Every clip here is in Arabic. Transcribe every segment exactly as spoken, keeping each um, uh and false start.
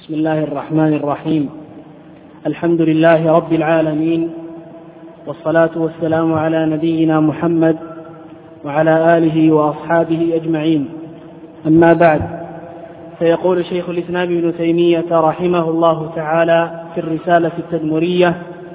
بسم الله الرحمن الرحيم. الحمد لله رب العالمين، والصلاة والسلام على نبينا محمد وعلى آله وأصحابه أجمعين. أما بعد، فيقول شيخ الإسلام ابن تيمية رحمه الله تعالى في الرسالة التدمرية: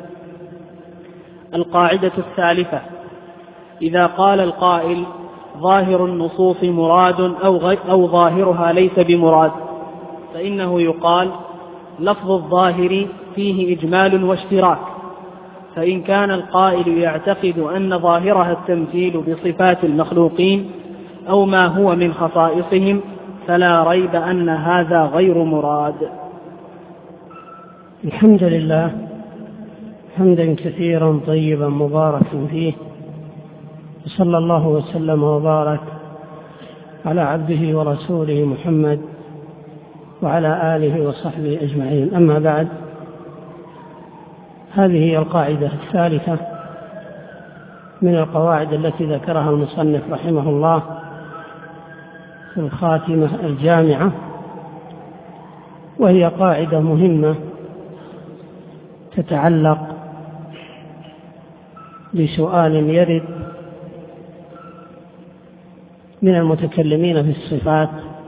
القاعدة الثالثة: إذا قال القائل ظاهر النصوص مراد أو, أو ظاهرها ليس بمراد، فإنه يقال لفظ الظاهر فيه إجمال واشتراك، فإن كان القائل يعتقد أن ظاهرها التمثيل بصفات المخلوقين أو ما هو من خصائصهم فلا ريب أن هذا غير مراد. الحمد لله حمدا كثيرا طيبا مباركا فيه، وصلى الله وسلم وبارك على عبده ورسوله محمد وعلى آله وصحبه أجمعين. أما بعد، هذه هي القاعدة الثالثة من القواعد التي ذكرها المصنف رحمه الله في الخاتمة الجامعة، وهي قاعدة مهمة تتعلق بسؤال يرد من المتكلمين في الصفات: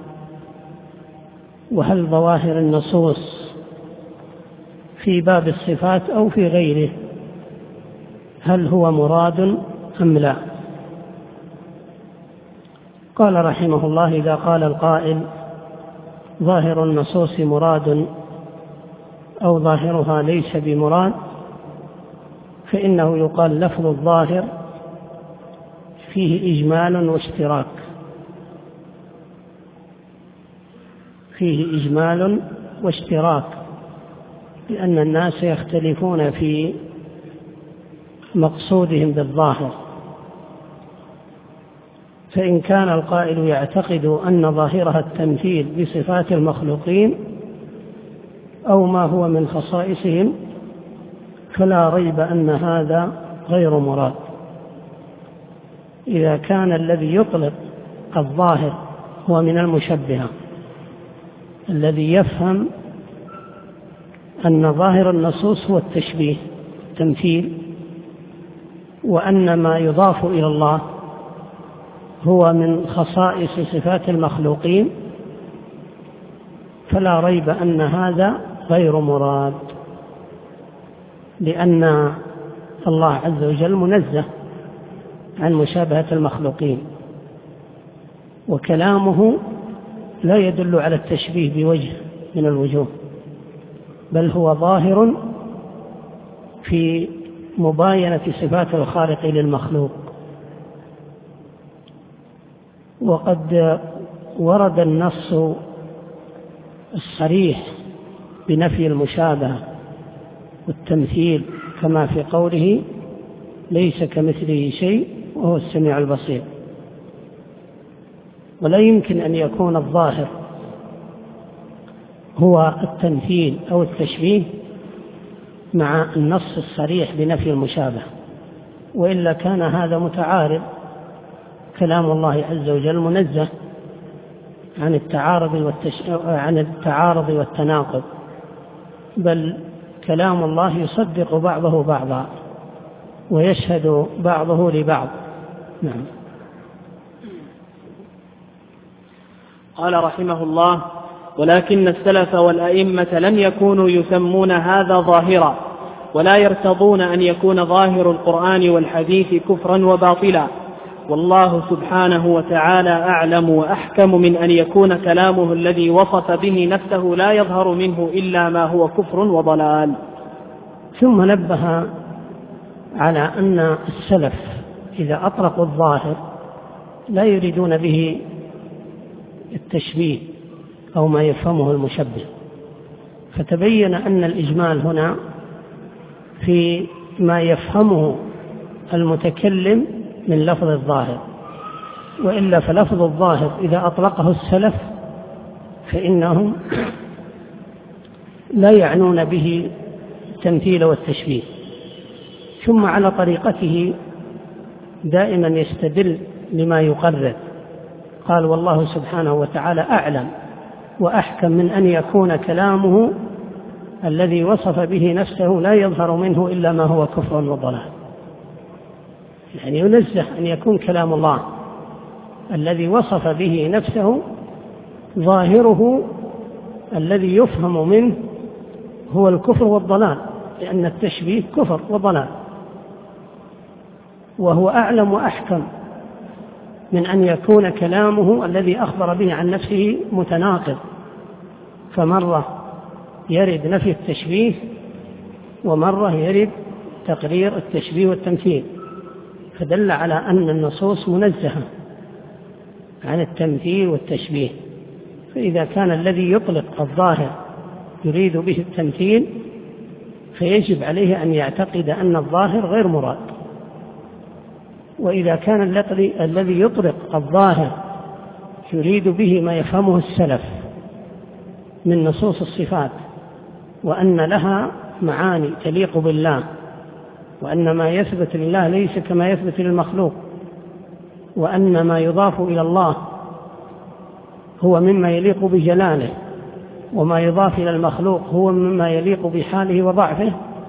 وهل ظواهر النصوص في باب الصفات أو في غيره هل هو مراد أم لا؟ قال رحمه الله: إذا قال القائل ظاهر النصوص مراد أو ظاهرها ليس بمراد، فإنه يقال لفظ الظاهر فيه إجمال واشتراك، فيه إجمال واشتراك لأن الناس يختلفون في مقصودهم بالظاهر. فإن كان القائل يعتقد أن ظاهرها التمثيل بصفات المخلوقين أو ما هو من خصائصهم فلا ريب أن هذا غير مراد. إذا كان الذي يطلق الظاهر هو من المشبهة الذي يفهم أن ظاهر النصوص هو التشبيه التمثيل، وأن ما يضاف إلى الله هو من خصائص صفات المخلوقين، فلا ريب أن هذا غير مراد، لأن الله عز وجل منزه عن مشابهة المخلوقين، وكلامه لا يدل على التشبيه بوجه من الوجوه، بل هو ظاهر في مباينة صفات الخالق للمخلوق. وقد ورد النص الصريح بنفي المشابهة والتمثيل، كما في قوله: ليس كمثله شيء وهو السميع البصير. ولا يمكن أن يكون الظاهر هو التمثيل أو التشبيه مع النص الصريح بنفي المشابهة، وإلا كان هذا متعارض. كلام الله عز وجل منزه عن التعارض والتش... عن التعارض والتناقض، بل كلام الله يصدق بعضه بعضا ويشهد بعضه لبعض. نعم. قال رحمه الله: ولكن السلف والأئمة لم يكونوا يسمون هذا ظاهرا، ولا يرتضون أن يكون ظاهر القرآن والحديث كفرا وباطلا، والله سبحانه وتعالى أعلم وأحكم من أن يكون كلامه الذي وصف به نفسه لا يظهر منه إلا ما هو كفر وضلال. ثم نبه على أن السلف إذا أطلقوا الظاهر لا يريدون به التشبيه أو ما يفهمه المشبه، فتبين أن الإجمال هنا في ما يفهمه المتكلم من لفظ الظاهر، وإلا فلفظ الظاهر إذا أطلقه السلف فإنهم لا يعنون به التمثيل والتشبيه. ثم على طريقته دائما يستدل لما يقرر. قال: والله سبحانه وتعالى أعلم وأحكم من أن يكون كلامه الذي وصف به نفسه لا يظهر منه إلا ما هو كفر وضلال. يعني ينزه أن يكون كلام الله الذي وصف به نفسه ظاهره الذي يفهم منه هو الكفر والضلال، لأن التشبيه كفر وضلال، وهو أعلم وأحكم من أن يكون كلامه الذي أخبر به عن نفسه متناقض، فمرة يرد نفي التشبيه ومرة يرد تقرير التشبيه والتمثيل، فدل على أن النصوص منزهة عن التمثيل والتشبيه. فإذا كان الذي يطلق الظاهر يريد به التمثيل فيجب عليه أن يعتقد أن الظاهر غير مراد، وإذا كان الذي يطلق الظاهر يريد به ما يفهمه السلف من نصوص الصفات وأن لها معاني تليق بالله، وأن ما يثبت لله ليس كما يثبت للمخلوق، وأن ما يضاف إلى الله هو مما يليق بجلاله، وما يضاف إلى المخلوق هو مما يليق بحاله وضعفه،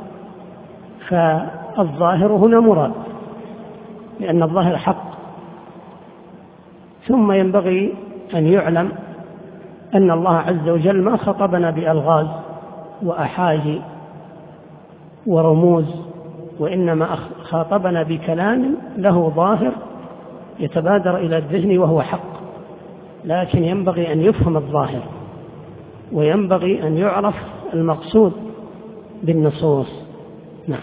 فالظاهر هنا مراد لأن الظاهر حق. ثم ينبغي أن يعلم أن الله عز وجل ما خطبنا بألغاز وأحاجي ورموز، وإنما خاطبنا بكلام له ظاهر يتبادر إلى الذهن وهو حق، لكن ينبغي أن يفهم الظاهر وينبغي أن يعرف المقصود بالنصوص. نعم.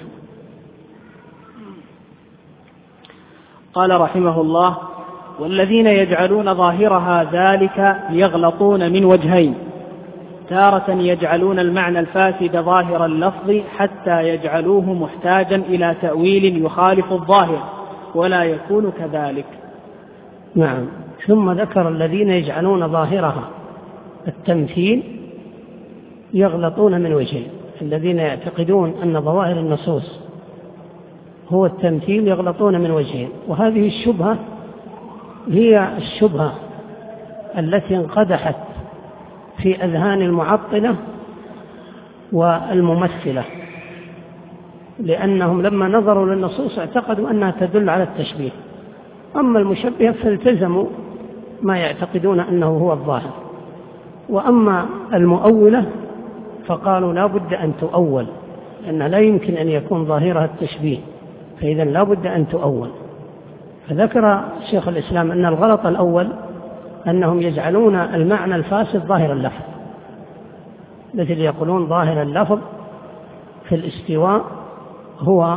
قال رحمه الله: والذين يجعلون ظاهرها ذلك يغلطون من وجهين: تارة يجعلون المعنى الفاسد ظاهر اللفظ حتى يجعلوه محتاجا إلى تأويل يخالف الظاهر ولا يكون كذلك. نعم. ثم ذكر الذين يجعلون ظاهرها التمثيل يغلطون من وجهين: الذين يعتقدون أن ظواهر النصوص هو التمثيل يغلطون من وجهين. وهذه الشبهة هي الشبهة التي انقدحت في أذهان المعطلة والممثلة، لأنهم لما نظروا للنصوص اعتقدوا أنها تدل على التشبيه، أما المشبهة فالتزموا ما يعتقدون أنه هو الظاهر، وأما المؤولة فقالوا لا بد أن تؤول، لأن لا يمكن أن يكون ظاهرها التشبيه، فإذا لا بد أن تؤول. فذكر شيخ الإسلام أن الغلط الأول أنهم يجعلون المعنى الفاسد ظاهر اللفظ، مثل يقولون ظاهر اللفظ في الاستواء هو،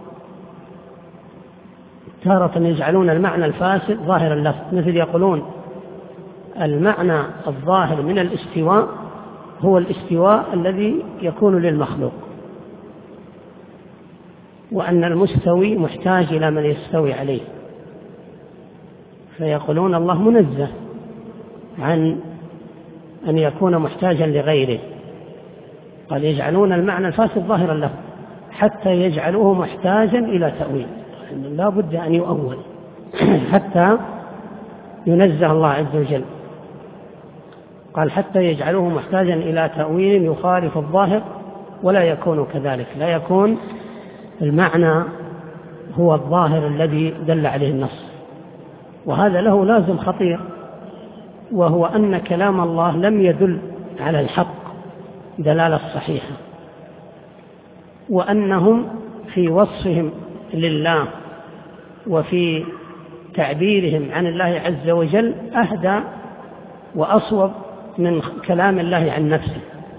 تارة يجعلون المعنى الفاسد ظاهر اللفظ، مثل يقولون المعنى الظاهر من الاستواء هو الاستواء الذي يكون للمخلوق، وأن المستوي محتاج إلى من يستوي عليه، فيقولون الله منزه عن أن يكون محتاجا لغيره. قال يجعلون المعنى الفاسد ظاهر اللفظ حتى يجعلوه محتاجا إلى تأويل، يعني لا بد أن يؤول حتى ينزه الله عز وجل. قال حتى يجعلوه محتاجا إلى تأويل يخالف الظاهر ولا يكون كذلك، لا يكون المعنى هو الظاهر الذي دل عليه النص. وهذا له لازم خطير، وهو أن كلام الله لم يدل على الحق دلالة صحيحة، وأنهم في وصفهم لله وفي تعبيرهم عن الله عز وجل أهدى وأصوب من كلام الله عن نفسه،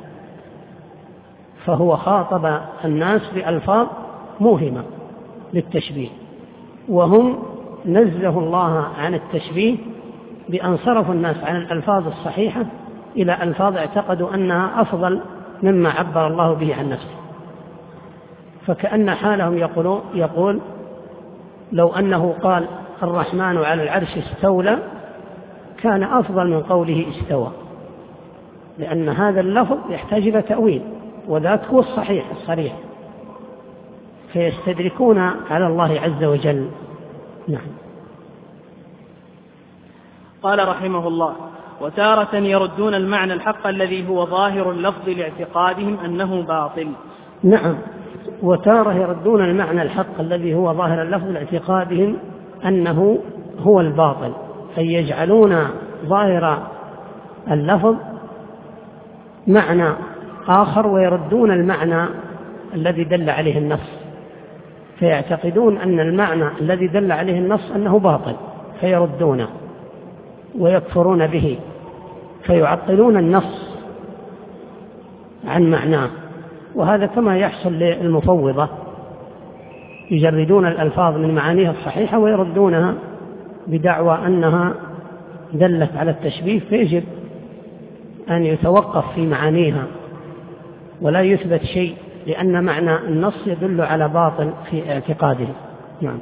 فهو خاطب الناس بألفاظ موهمة للتشبيه، وهم نزهوا الله عن التشبيه بأن صرفوا الناس عن الألفاظ الصحيحة إلى ألفاظ اعتقدوا أنها أفضل مما عبر الله به عن نفسه. فكأن حالهم يقول, يقول لو أنه قال الرحمن على العرش استولى كان أفضل من قوله استوى، لأن هذا اللفظ يحتاج إلى تأويل، وذاك هو الصحيح الصريح، فيستدركون على الله عز وجل. نعم. قال رحمه الله: وتارة يردون المعنى الحق الذي هو ظاهر اللفظ لاعتقادهم أنه باطل. نعم، وتارة يردون المعنى الحق الذي هو ظاهر اللفظ لاعتقادهم أنه هو الباطل، أي يجعلون ظاهر اللفظ معنى آخر ويردون المعنى الذي دل عليه النص، فيعتقدون أن المعنى الذي دل عليه النص أنه باطل فيردونه ويكفرون به، فيعطلون النص عن معناه. وهذا كما يحصل للمفوضة، يجردون الألفاظ من معانيها الصحيحة ويردونها بدعوى أنها دلت على التشبيه، فيجب أن يتوقف في معانيها ولا يثبت شيء، لأن معنى النص يدل على باطل في اعتقاده. نعم.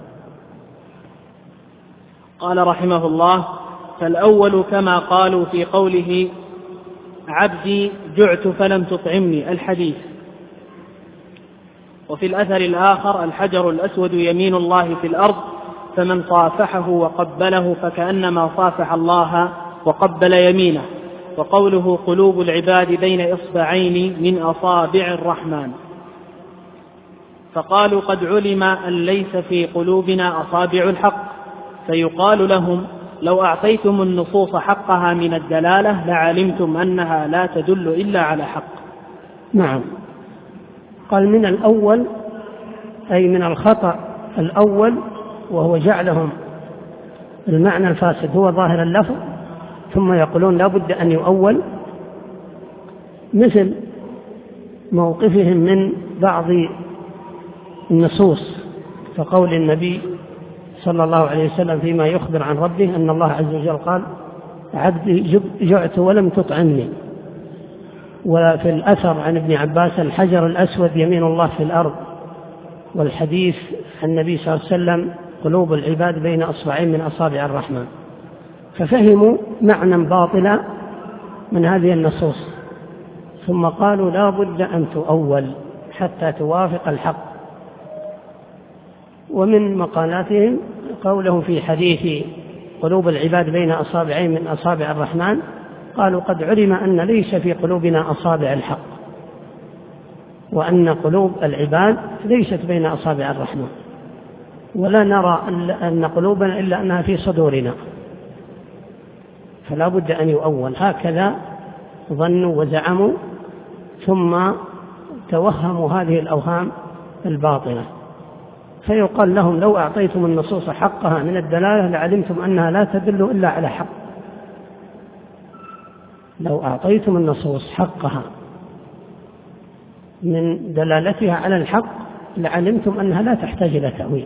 قال رحمه الله: فالأول كما قالوا في قوله عبدي جعت فلم تطعمني الحديث. وفي الأثر الآخر: الحجر الأسود يمين الله في الأرض فمن صافحه وقبله فكأنما صافح الله وقبل يمينه. وقوله قلوب العباد بين إصبعين من أصابع الرحمن. فقالوا قد علم أن ليس في قلوبنا أصابع الحق، فيقال لهم لو أعطيتم النصوص حقها من الدلالة لعلمتم أنها لا تدل إلا على حق. نعم. قال من الأول أي من الخطأ الأول، وهو جعلهم المعنى الفاسد هو ظاهر اللفظ، ثم يقولون لا بد أن يؤول، مثل موقفهم من بعض النصوص، فقول النبي صلى الله عليه وسلم فيما يخبر عن ربه أن الله عز وجل قال عبدي جعت ولم تطعمني. وفي الأثر عن ابن عباس الحجر الأسود يمين الله في الأرض. والحديث عن النبي صلى الله عليه وسلم قلوب العباد بين أصبعين من أصابع الرحمن. ففهموا معنى باطلا من هذه النصوص، ثم قالوا لا بد أن تؤول حتى توافق الحق. ومن مقالاتهم قولهم في حديث قلوب العباد بين أصابعين من أصابع الرحمن، قالوا قد علم أن ليس في قلوبنا أصابع الحق، وأن قلوب العباد ليست بين أصابع الرحمن، ولا نرى أن قلوبنا إلا أنها في صدورنا، فلا بد أن يؤول. هكذا ظنوا وزعموا، ثم توهموا هذه الأوهام الباطلة. فيقال لهم لو أعطيتم النصوص حقها من الدلالة لعلمتم أنها لا تدل إلا على حق. لو أعطيتم النصوص حقها من دلالتها على الحق لعلمتم أنها لا تحتاج إلى تأويل.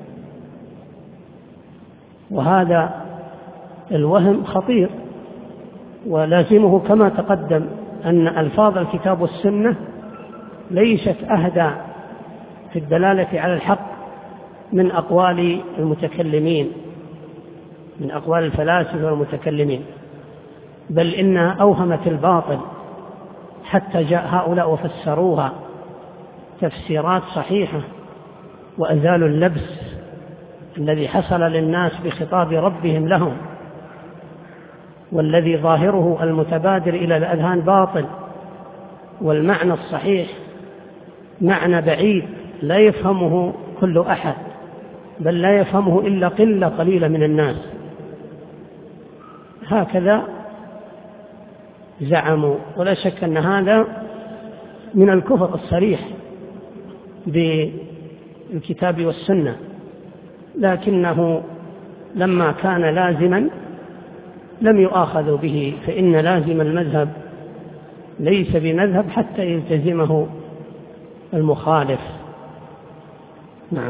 وهذا الوهم خطير، ولازمه كما تقدم أن ألفاظ الكتاب والسنة ليست أهدى في الدلالة على الحق من أقوال المتكلمين، من أقوال الفلاسفة والمتكلمين، بل إنها أوهمت الباطل حتى جاء هؤلاء وفسروها تفسيرات صحيحة، وأزالوا اللبس الذي حصل للناس بخطاب ربهم لهم، والذي ظاهره المتبادر إلى الأذهان باطل، والمعنى الصحيح معنى بعيد لا يفهمه كل أحد، بل لا يفهمه إلا قلة قليلة من الناس. هكذا زعموا، ولا شك أن هذا من الكفر الصريح بالكتاب والسنة، لكنه لما كان لازما لم يؤاخذوا به، فإن لازم المذهب ليس بمذهب حتى يلتزمه المخالف. نعم.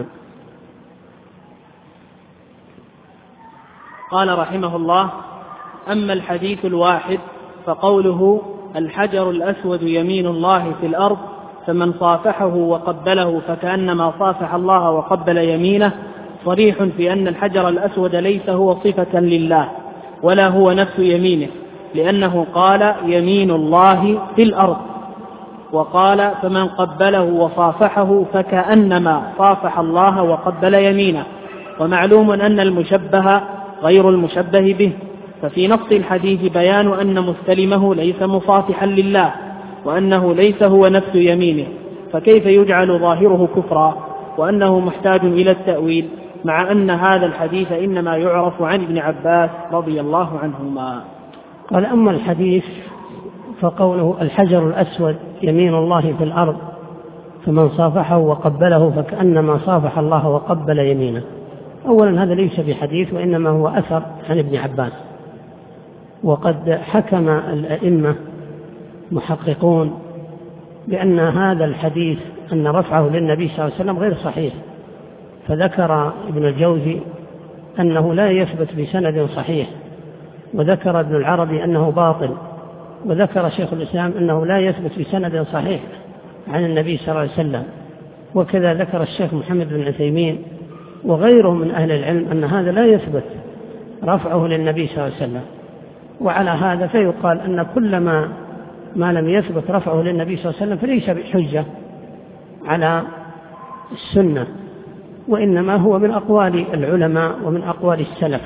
قال رحمه الله: أما الحديث الواحد فقوله الحجر الأسود يمين الله في الأرض فمن صافحه وقبله فكأنما صافح الله وقبل يمينه، صريح في أن الحجر الأسود ليس هو صفة لله ولا هو نفس يمينه، لأنه قال يمين الله في الأرض، وقال فمن قبله وصافحه فكأنما صافح الله وقبل يمينه. ومعلوم أن المشبه غير المشبه به، ففي نص الحديث بيان أن مستلمه ليس مصافحا لله، وأنه ليس هو نفس يمينه، فكيف يجعل ظاهره كفرا وأنه محتاج إلى التأويل، مع أن هذا الحديث إنما يعرف عن ابن عباس رضي الله عنهما؟ قال: أما الحديث فقوله الحجر الأسود يمين الله في الأرض، فمن صافحه وقبله فكأنما صافح الله وقبل يمينه. أولا هذا ليس بحديث، وإنما هو أثر عن ابن عباس، وقد حكم الأئمة محققون بأن هذا الحديث أن رفعه للنبي صلى الله عليه وسلم غير صحيح، فذكر ابن الجوزي أنه لا يثبت بسند صحيح، وذكر ابن العربي أنه باطل، وذكر شيخ الإسلام أنه لا يثبت بسند صحيح عن النبي صلى الله عليه وسلم، وكذا ذكر الشيخ محمد بن عثيمين وغيره من أهل العلم أن هذا لا يثبت رفعه للنبي صلى الله عليه وسلم. وعلى هذا فيقال أن كل ما ما لم يثبت رفعه للنبي صلى الله عليه وسلم فليس بحجة على السنة، وإنما هو من أقوال العلماء ومن أقوال السلف.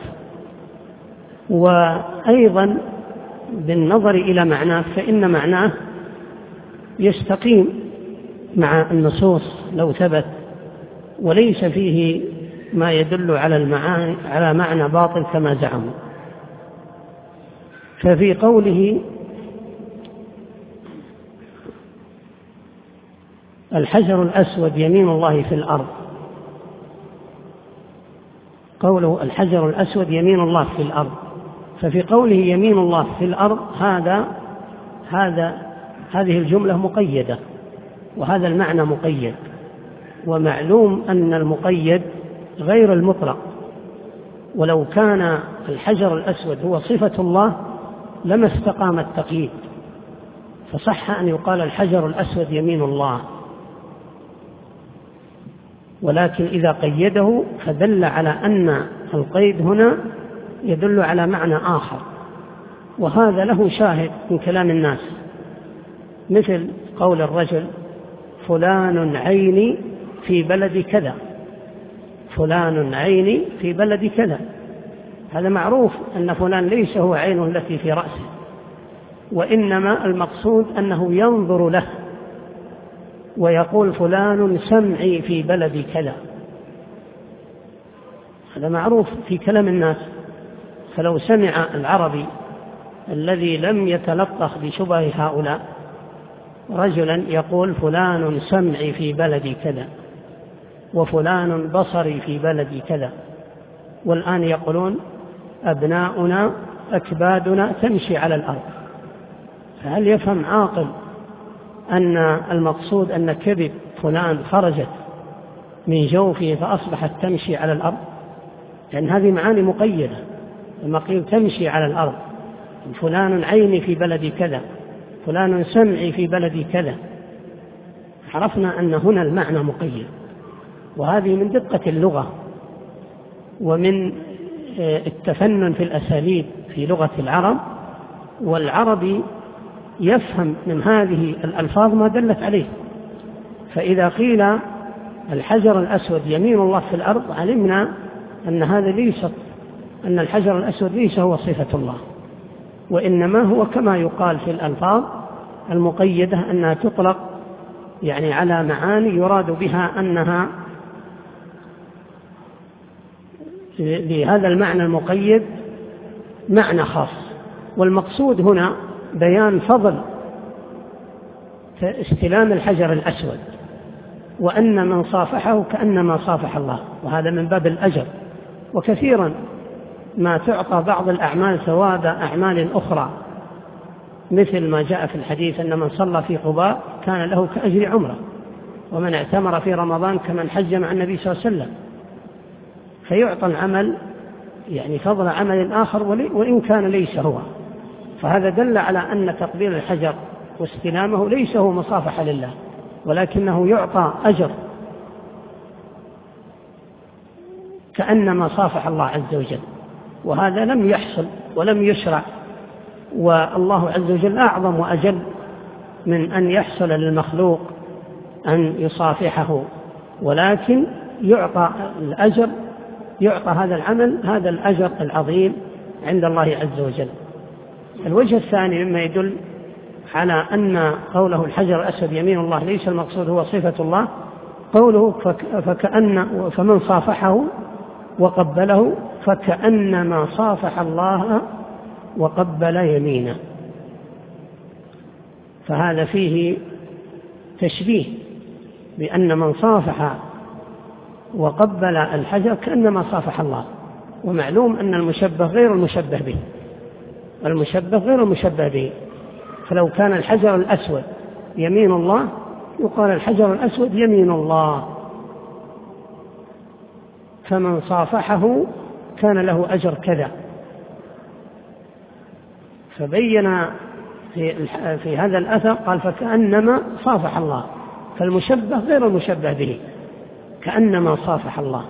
وأيضا بالنظر إلى معناه فإن معناه يستقيم مع النصوص لو ثبت، وليس فيه ما يدل على المعاني على معنى باطل كما زعموا. ففي قوله الحجر الأسود يمين الله في الأرض، قوله الحجر الأسود يمين الله في الأرض، ففي قوله يمين الله في الأرض هذا هذا هذه الجملة مقيدة، وهذا المعنى مقيد، ومعلوم أن المقيد غير المطلق، ولو كان الحجر الأسود هو صفة الله لما استقام التقييد، فصح أن يقال الحجر الأسود يمين الله، ولكن إذا قيده فدل على أن القيد هنا يدل على معنى آخر، وهذا له شاهد من كلام الناس، مثل قول الرجل فلان عيني في بلد كذا، فلان عيني في بلد كذا، هذا معروف أن فلان ليس هو عينه التي في رأسه، وإنما المقصود أنه ينظر له، ويقول فلان سمعي في بلد كذا، هذا معروف في كلام الناس. فلو سمع العربي الذي لم يتلطخ بشبه هؤلاء رجلا يقول فلان سمعي في بلد كذا، وفلان بصري في بلد كذا، والآن يقولون أبناؤنا أكبادنا تمشي على الأرض، فهل يفهم عاقل أن المقصود أن كبد فلان خرجت من جوفه فأصبحت تمشي على الأرض؟ لأن هذه معاني مقيدة، لما قيل تمشي على الأرض، فلان عيني في بلد كذا، فلان سمعي في بلد كذا، عرفنا أن هنا المعنى مقيد. وهذه من دقة اللغة ومن التفنن في الأساليب في لغة العرب، والعربي يفهم من هذه الألفاظ ما دلت عليه. فإذا قيل الحجر الأسود يمين الله في الأرض علمنا أن هذا ليس أن الحجر الأسود ليس هو صفة الله، وإنما هو كما يقال في الألفاظ المقيدة أنها تطلق يعني على معاني يراد بها أنها لهذا المعنى المقيد معنى خاص، والمقصود هنا بيان فضل استلام الحجر الأسود، وأن من صافحه كأنما صافح الله، وهذا من باب الأجر. وكثيرا ما تعطى بعض الأعمال ثواب أعمال أخرى، مثل ما جاء في الحديث أن من صلى في قباء كان له كأجر عمره، ومن اعتمر في رمضان كمن حج مع النبي صلى الله عليه وسلم، فيعطى العمل يعني فضل عمل آخر وإن كان ليس هو. فهذا دل على أن تقبيل الحجر واستلامه ليس هو مصافحة لله، ولكنه يعطى أجر كأنما صافح الله عز وجل، وهذا لم يحصل ولم يشرع، والله عز وجل أعظم وأجل من أن يحصل للمخلوق أن يصافحه، ولكن يعطى الأجر، يعطى هذا العمل هذا الأجر العظيم عند الله عز وجل. الوجه الثاني مما يدل على أن قوله الحجر الأسود يمين الله ليس المقصود هو صفة الله، قوله فكأن فمن صافحه وقبله فكأنما صافح الله وقبل يمينه، فهذا فيه تشبيه بأن من صافح وقبل الحجر كأنما صافح الله، ومعلوم أن المشبه غير المشبه به، المشبه غير المشبه به، فلو كان الحجر الأسود يمين الله يقال الحجر الأسود يمين الله، فمن صافحه كان له أجر كذا. فبين في, في هذا الأثر قال فكأنما صافح الله، فالمشبه غير المشبه به كأنما صافح الله،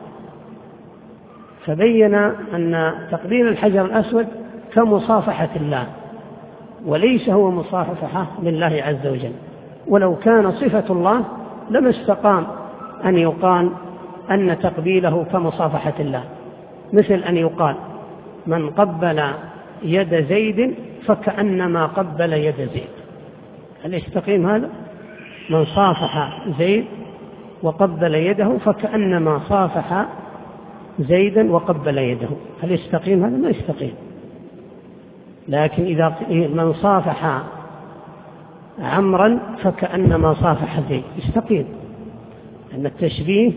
فبين أن تقبيل الحجر الأسود كمصافحة الله وليس هو مصافحة لله عز وجل. ولو كان صفة الله لما استقام أن يقال أن تقبيله كمصافحة الله، مثل أن يقال من قبل يد زيد فكأنما قبل يد زيد، هل يستقيم هذا؟ من صافح زيد وقبل يده فكأنما صافح زيدا وقبل يده، هل يستقيم هذا؟ ما يستقيم. لكن إذا من صافح عمرا فكأنما صافح زيد يستقيم، أن التشبيه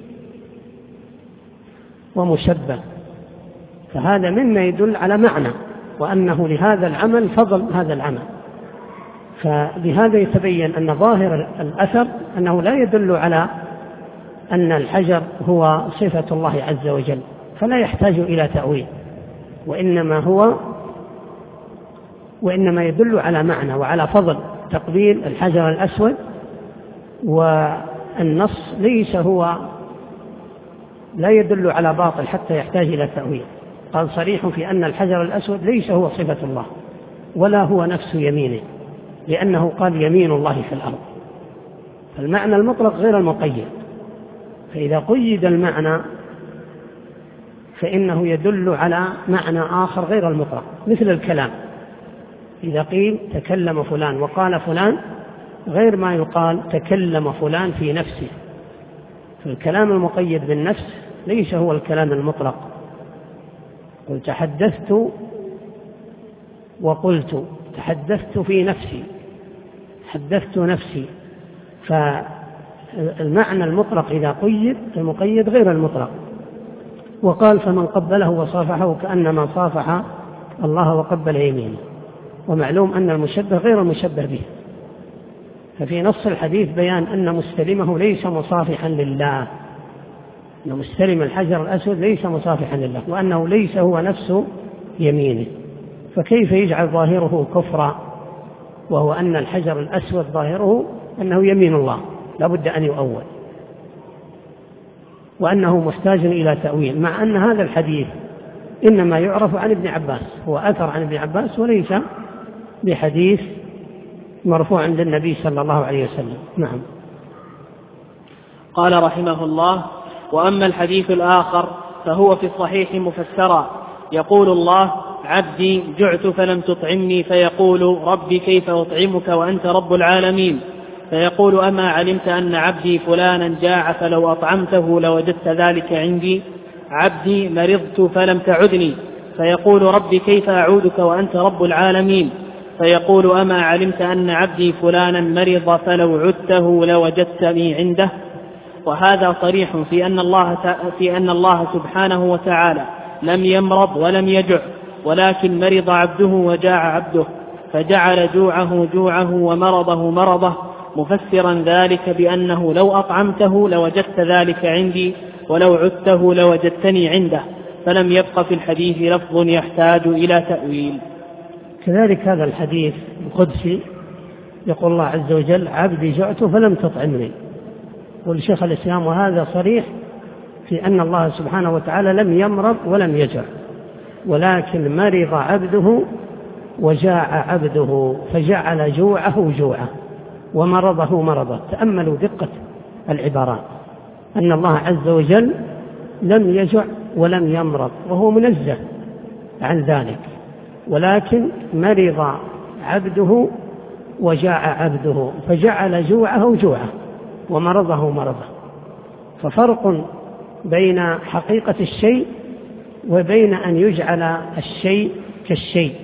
ومشبه، فهذا مما يدل على معنى وأنه لهذا العمل فضل هذا العمل. فبهذا يتبين أن ظاهر الأثر أنه لا يدل على أن الحجر هو صفة الله عز وجل، فلا يحتاج إلى تأويل، وإنما هو وإنما يدل على معنى وعلى فضل تقبيل الحجر الأسود. والنص ليس هو لا يدل على باطل حتى يحتاج إلى تأويل، قال صريح في أن الحجر الأسود ليس هو صفة الله ولا هو نفس يمينه، لأنه قال يمين الله في الأرض، فالمعنى المطلق غير المقيد، فإذا قيد المعنى فإنه يدل على معنى آخر غير المطلق، مثل الكلام، إذا قيل تكلم فلان وقال فلان غير ما يقال تكلم فلان في نفسه، فالكلام المقيد بالنفس ليس هو الكلام المطلق. قل تحدثت وقلت، تحدثت في نفسي، حدثت نفسي، فالمعنى المطلق إذا قيد المقيد غير المطلق. وقال فمن قبله وصافحه كأنما صافح الله وقبل يمينه، ومعلوم أن المشبه غير المشبه به، ففي نص الحديث بيان أن مستلمه ليس مصافحا لله، أن مستلم الحجر الأسود ليس مصافحا لله، وأنه ليس هو نفس يمينه، فكيف يجعل ظاهره كفرا وهو أن الحجر الأسود ظاهره أنه يمين الله، لا بد أن يؤول، وأنه محتاج إلى تأويل، مع أن هذا الحديث إنما يعرف عن ابن عباس، هو أثر عن ابن عباس وليس بحديث مرفوع عند النبي صلى الله عليه وسلم. نعم. قال رحمه الله: وأما الحديث الآخر فهو في الصحيح مفسرا، يقول الله: عبدي جعت فلم تطعمني، فيقول: ربي كيف أطعمك وأنت رب العالمين؟ فيقول: أما علمت أن عبدي فلانا جاع فلو أطعمته لوجدت ذلك عندي؟ عبدي مرضت فلم تعدني، فيقول: ربي كيف أعودك وأنت رب العالمين؟ فيقول: أما علمت أن عبدي فلانا مرض فلو عدته لوجدتني عنده؟ وهذا صريح في أن الله في أن الله سبحانه وتعالى لم يمرض ولم يجع، ولكن مرض عبده وجاع عبده، فجعل جوعه جوعه ومرضه مرضه، مفسرا ذلك بأنه لو أطعمته لوجدت ذلك عندي، ولو عدته لوجدتني عنده، فلم يبق في الحديث لفظ يحتاج إلى تأويل. كذلك هذا الحديث القدسي يقول الله عز وجل: عبدي جعت فلم تطعمني. يقول شيخ الإسلام: وهذا صريح في أن الله سبحانه وتعالى لم يمرض ولم يجع، ولكن مرض عبده وجاع عبده، فجعل جوعه جوعه ومرضه مرضه. تأملوا دقة العبارات، أن الله عز وجل لم يجع ولم يمرض، وهو منزه عن ذلك، ولكن مرض عبده وجاع عبده فجعل جوعه جوعه ومرضه مرضه. ففرق بين حقيقة الشيء وبين أن يجعل الشيء كالشيء.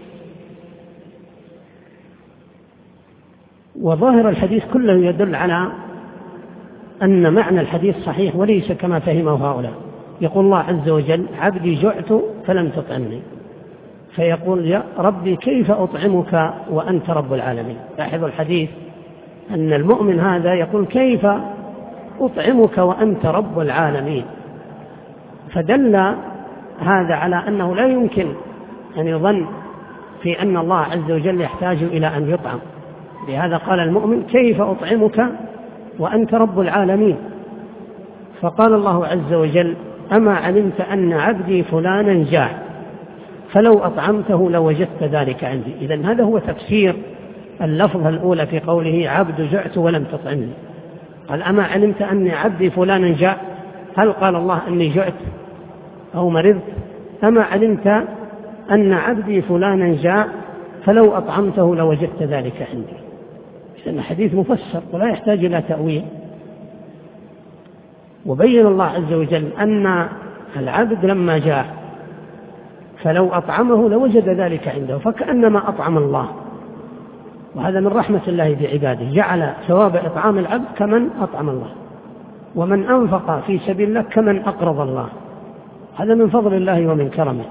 وظاهر الحديث كله يدل على أن معنى الحديث صحيح وليس كما فهمه هؤلاء. يقول الله عز وجل: عبدي جعت فلم تطعمني، فيقول: يا ربي كيف أطعمك وأنت رب العالمين. لاحظوا الحديث أن المؤمن هذا يقول: كيف أطعمك وأنت رب العالمين. فدل هذا على أنه لا يمكن أن يظن في أن الله عز وجل يحتاج إلى أن يطعم. لهذا قال المؤمن: كيف أطعمك وأنت رب العالمين. فقال الله عز وجل: أما علمت أن عبدي فلانا جاع فلو أطعمته لوجدت ذلك عندي. إذن هذا هو تفسير اللفظة الأولى في قوله: عبد جعت ولم تطعمني. قال: أما علمت أن عبدي فلانا جاع، هل قال الله أني جعت أو مرضت؟ أما علمت أن عبدي فلانا جاع فلو أطعمته لوجدت ذلك عندي. لأن الحديث مفسر ولا يحتاج إلى تأويل. وبين الله عز وجل أن العبد لما جاء فلو أطعمه لوجد ذلك عنده، فكأنما أطعم الله. وهذا من رحمة الله بعباده، جعل ثواب إطعام العبد كمن أطعم الله، ومن أنفق في سبيل الله كمن أقرض الله. هذا من فضل الله ومن كرمه.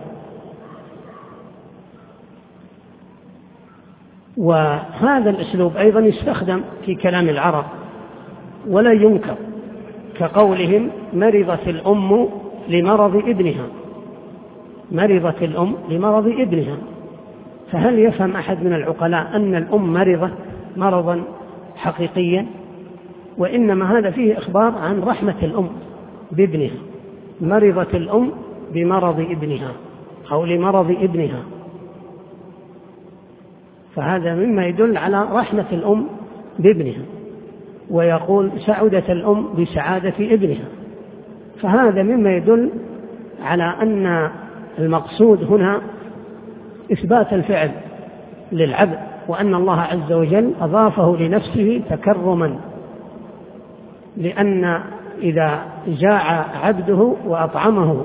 وهذا الأسلوب أيضا يستخدم في كلام العرب ولا ينكر، كقولهم: مرضت الأم لمرض ابنها. مرضت الأم لمرض ابنها. فهل يفهم أحد من العقلاء أن الأم مرضت مرضا حقيقيا؟ وإنما هذا فيه إخبار عن رحمة الأم بابنها. مرضت الأم بمرض ابنها أو لمرض ابنها، فهذا مما يدل على رحمة الأم بابنها. ويقول: سعدت الأم بسعادة ابنها. فهذا مما يدل على أن المقصود هنا إثبات الفعل للعبد، وأن الله عز وجل أضافه لنفسه تكرما، لأن إذا جاع عبده وأطعمه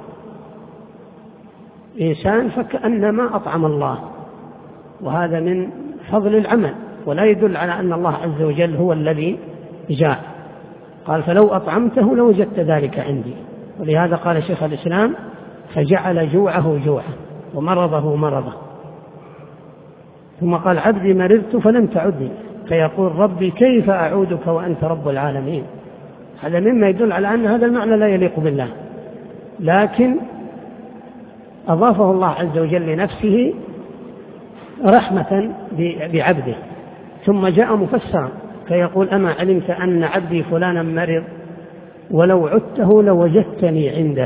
إنسان فكأنما أطعم الله، وهذا من فضل العمل، ولا يدل على أن الله عز وجل هو الذي جاع. قال: فلو أطعمته لوجدت ذلك عندي. ولهذا قال شيخ الإسلام: فجعل جوعه جوعه ومرضه مرضه. ثم قال: عبدي مرضت فلم تعدني، فيقول: ربي كيف أعودك وأنت رب العالمين. هذا مما يدل على أن هذا المعنى لا يليق بالله، لكن أضافه الله عز وجل لنفسه رحمة بعبده. ثم جاء مفسرا فيقول: أما علمت أن عبدي فلانا مرض ولو عدته لوجدتني عنده.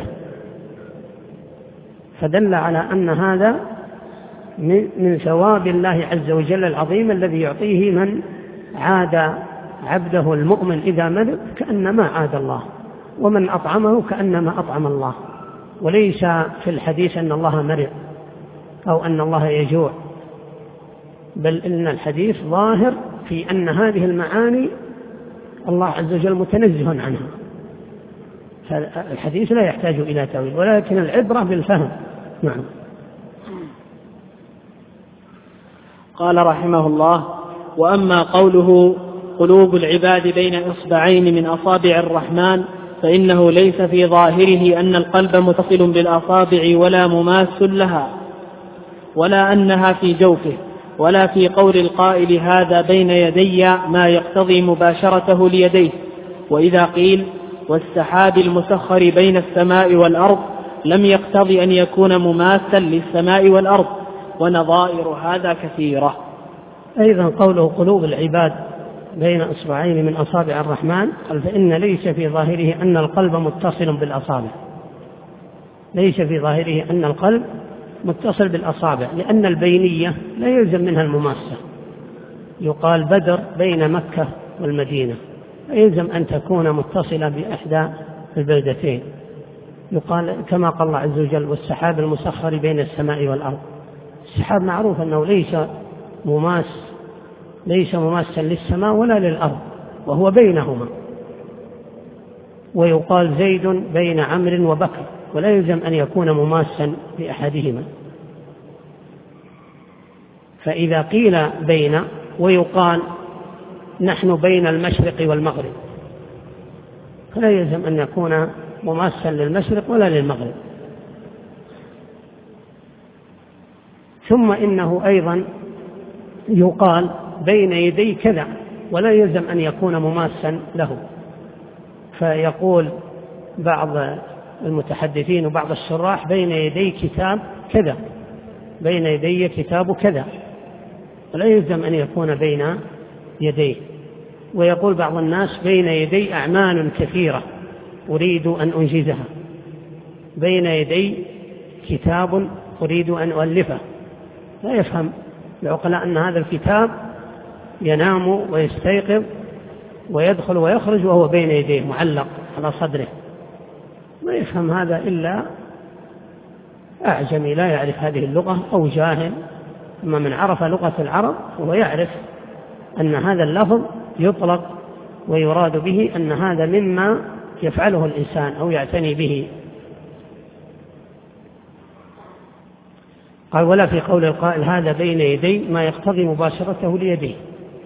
فدل على أن هذا من ثواب الله عز وجل العظيم الذي يعطيه من عاد عبده المؤمن إذا مرض كأنما عاد الله، ومن أطعمه كأنما أطعم الله. وليس في الحديث أن الله مرض أو أن الله يجوع، بل إن الحديث ظاهر في أن هذه المعاني الله عز وجل متنزه عنها. فالحديث لا يحتاج إلى تأويل، ولكن العبرة بالفهم. نعم. قال رحمه الله: وأما قوله قلوب العباد بين إصبعين من أصابع الرحمن فإنه ليس في ظاهره أن القلب متصل بالأصابع ولا مماس لها، ولا أنها في جوفه، ولا في قول القائل هذا بين يدي ما يقتضي مباشرته ليديه. وإذا قيل والسحاب المسخر بين السماء والأرض لم يقتضي أن يكون مماثلا للسماء والأرض، ونظائر هذا كثيرة. أيضا قوله قلوب العباد بين إصبعين من أصابع الرحمن قال: فإن ليس في ظاهره أن القلب متصل بالأصابع. ليس في ظاهره أن القلب متصل بالأصابع، لأن البينية لا يلزم منها المماسة. يقال بدر بين مكة والمدينة، لا يلزم أن تكون متصلة بإحدى البلدتين. يقال كما قال الله عز وجل والسحاب المسخر بين السماء والأرض. السحاب معروف أنه ليس مماس ليس مماسا للسماء ولا للأرض، وهو بينهما. ويقال زيد بين عمرو وبكر، ولا يلزم أن يكون مماسا لأحدهما. فإذا قيل بين، ويقال نحن بين المشرق والمغرب، فلا يلزم أن يكون مماسا للمشرق ولا للمغرب. ثم إنه أيضا يقال بين يدي كذا، ولا يلزم أن يكون مماسا له. فيقول بعض المتحدثين وبعض الشراح بين يدي كتاب كذا، بين يدي كتاب كذا، ولا يلزم أن يكون بين يديه. ويقول بعض الناس بين يدي أعمال كثيرة أريد أن أنجزها، بين يدي كتاب أريد أن أؤلفه. لا يفهم العقلاء أن هذا الكتاب ينام ويستيقظ ويدخل ويخرج وهو بين يديه معلق على صدره. ما يفهم هذا إلا أعجمي لا يعرف هذه اللغة أو جاهل. أما من عرف لغة العرب وهو يعرف أن هذا اللفظ يطلق ويراد به أن هذا مما يفعله الإنسان أو يعتني به. قال ولا في قول القائل هذا بين يدي ما يقتضي مباشرته ليديه،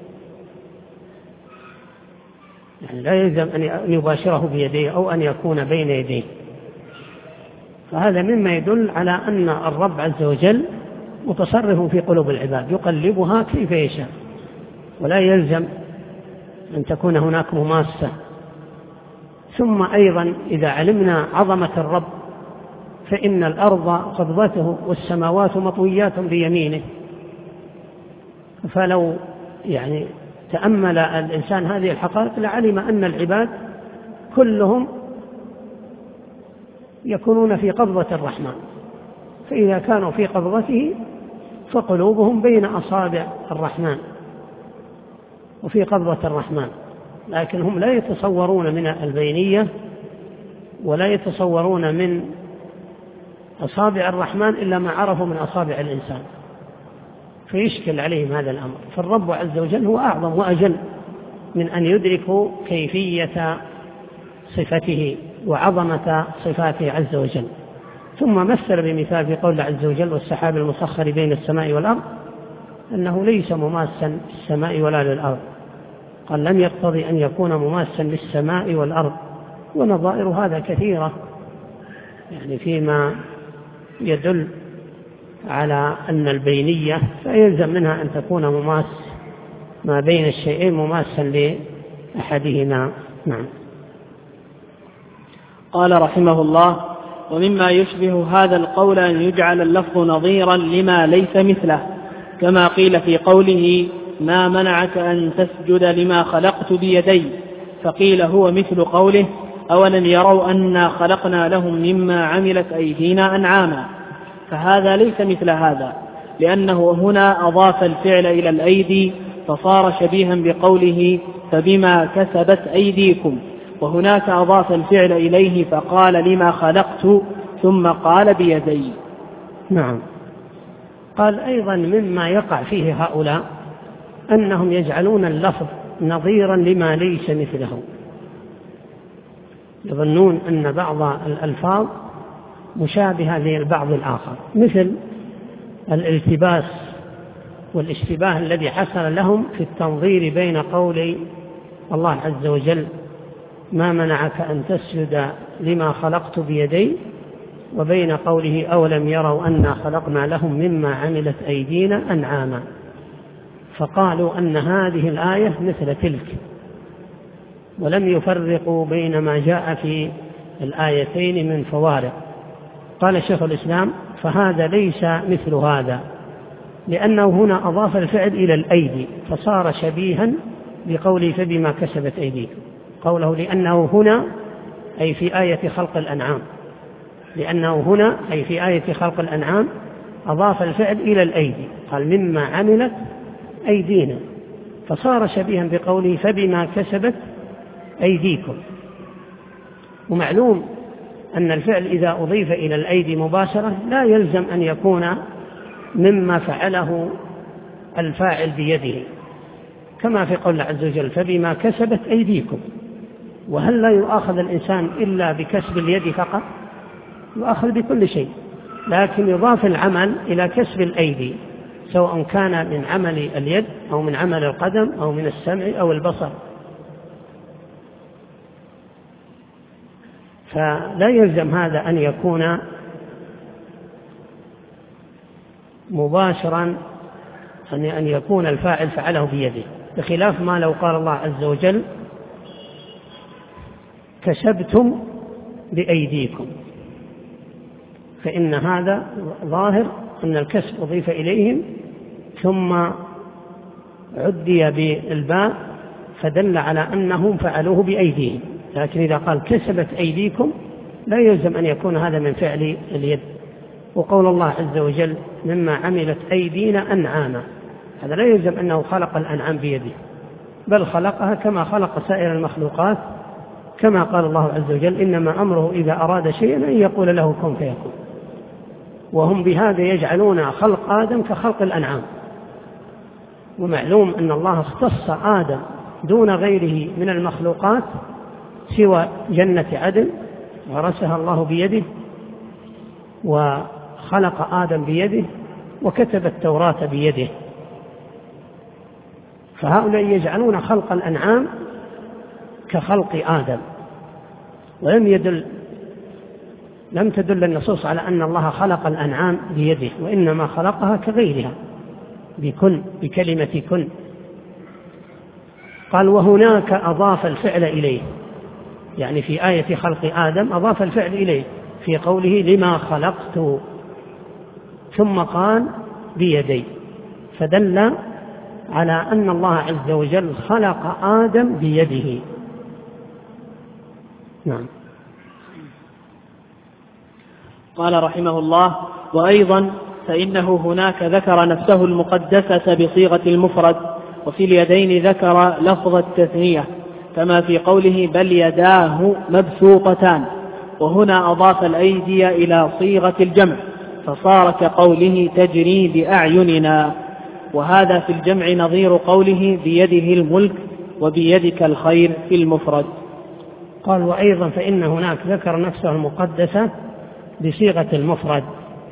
يعني لا يلزم أن يباشره بيديه أو أن يكون بين يديه. فهذا مما يدل على أن الرب عز وجل متصرف في قلوب العباد يقلبها كيف يشاء، ولا يلزم أن تكون هناك مماسة. ثم أيضا إذا علمنا عظمة الرب فإن الأرض قبضته والسماوات مطويات بيمينه. فلو يعني تأمل الإنسان هذه الحقائق لعلم أن العباد كلهم يكونون في قبضة الرحمن، فإذا كانوا في قبضته فقلوبهم بين أصابع الرحمن وفي قبضة الرحمن، لكن هم لا يتصورون من البينية ولا يتصورون من أصابع الرحمن إلا ما عرفوا من أصابع الإنسان، فيشكل عليهم هذا الأمر. فالرب عز وجل هو أعظم وأجل من أن يدركوا كيفية صفته وعظمة صفاته عز وجل. ثم مثل بمثال في قول عز وجل والسحاب المسخر بين السماء والأرض أنه ليس مماسا للسماء ولا للأرض، قال لم يقتضي أن يكون مماسا للسماء والأرض. ونظائر هذا كثيرة يعني فيما يدل على أن البينية فيلزم منها أن تكون مماس ما بين الشيئين مماسا لأحدهما. نعم. قال رحمه الله ومما يشبه هذا القول أن يجعل اللفظ نظيرا لما ليس مثله، كما قيل في قوله ما منعك أن تسجد لما خلقت بيدي، فقيل هو مثل قوله أولم يروا أنا خلقنا لهم مما عملت أيدينا أنعاما، فهذا ليس مثل هذا، لأنه هنا أضاف الفعل إلى الأيدي فصار شبيها بقوله فبما كسبت أيديكم، وهناك أضاف الفعل إليه فقال لما خلقت ثم قال بيدي. نعم. قال أيضا مما يقع فيه هؤلاء أنهم يجعلون اللفظ نظيرا لما ليس مثله، يظنون أن بعض الألفاظ مشابهة للبعض الآخر، مثل الالتباس والاشتباه الذي حصل لهم في التنظير بين قول الله عز وجل ما منعك أن تسجد لما خلقت بيدي وبين قوله أولم يروا أنا خلقنا لهم مما عملت أيدينا أنعاما، فقالوا أن هذه الآية مثل تلك ولم يفرقوا بين ما جاء في الآيتين من فوارق. قال شيخ الإسلام فهذا ليس مثل هذا، لأنه هنا أضاف الفعل إلى الأيدي فصار شبيها بقوله فبما كسبت أيديكم، قوله لأنه هنا أي في آية خلق الأنعام، لأنه هنا أي في آية خلق الأنعام أضاف الفعل إلى الأيدي، قال مما عملت أيدينا، فصار شبيها بقوله فبما كسبت أيديكم. ومعلوم أن الفعل إذا أضيف إلى الأيدي مباشرة لا يلزم أن يكون مما فعله الفاعل بيده، كما في قول الله عز وجل فبما كسبت أيديكم. وهل لا يؤاخذ الإنسان إلا بكسب اليد فقط؟ يؤاخذ بكل شيء، لكن يضاف العمل إلى كسب الأيدي، سواء كان من عمل اليد أو من عمل القدم أو من السمع أو البصر. فلا يلزم هذا أن يكون مباشرا، أن يكون الفاعل فعله بيده، بخلاف ما لو قال الله عز وجل كسبتم بأيديكم، فإن هذا ظاهر أن الكسب أضيف إليهم ثم عدي بالباء فدل على أنهم فعلوه بأيديهم. لكن إذا قال كسبت أيديكم لا يلزم أن يكون هذا من فعل اليد. وقول الله عز وجل مما عملت أيدينا أنعاما، هذا لا يلزم أنه خلق الأنعام بيده، بل خلقها كما خلق سائر المخلوقات، كما قال الله عز وجل إنما أمره إذا أراد شيئا أن يقول له كن فيكون. وهم بهذا يجعلون خلق آدم كخلق الأنعام. ومعلوم أن الله اختص آدم دون غيره من المخلوقات سوى جنة عدن، ورثها الله بيده وخلق آدم بيده وكتب التوراة بيده. فهؤلاء يجعلون خلق الأنعام كخلق آدم، ولم يدل لم تدل النصوص على أن الله خلق الأنعام بيده، وإنما خلقها كغيرها بكن، بكلمة كن. قال وهناك أضاف الفعل إليه، يعني في آية خلق آدم أضاف الفعل إليه في قوله لما خلقت، ثم قال بيدي، فدل على أن الله عز وجل خلق آدم بيده. نعم. قال رحمه الله وأيضا فإنه هناك ذكر نفسه المقدسة بصيغة المفرد، وفي اليدين ذكر لفظ التثنية كما في قوله بل يداه مبسوطتان، وهنا أضاف الأيدي إلى صيغة الجمع فصار كقوله تجري بأعيننا، وهذا في الجمع نظير قوله بيده الملك وبيدك الخير في المفرد. قال وأيضا فإن هناك ذكر نفسه المقدسة بصيغة المفرد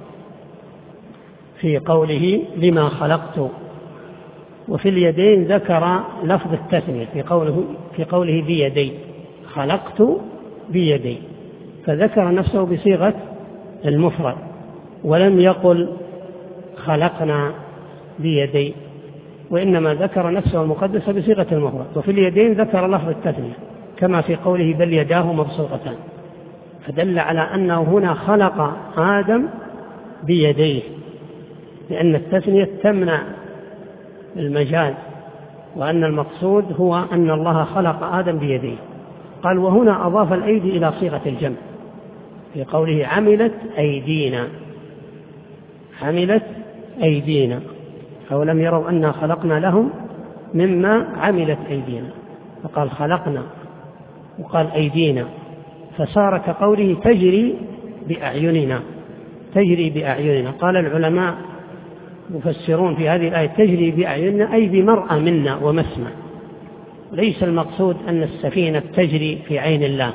في قوله لما خلقت، وفي اليدين ذكر لفظ التثنية في قوله, في قوله بيدي، خلقت بيدي، فذكر نفسه بصيغة المفرد ولم يقل خلقنا بيدي، وإنما ذكر نفسه المقدسة بصيغة المفرد. وفي اليدين ذكر لفظ التثنية كما في قوله بل يداه مبسوطتان، فدل على أنه هنا خلق آدم بيديه، لأن التثنية تمنع المجاز، وأن المقصود هو أن الله خلق آدم بيديه. قال وهنا أضاف الأيدي إلى صيغة الجمع في قوله عملت أيدينا، عملت أيدينا، أولم يروا أنا خلقنا لهم مما عملت أيدينا، فقال خلقنا وقال أيدينا، فصار كقوله تجري بأعيننا، تجري بأعيننا. قال العلماء مفسرون في هذه الآية تجري بأعيننا أي بمرأى منا ومسمع، ليس المقصود أن السفينة تجري في عين الله،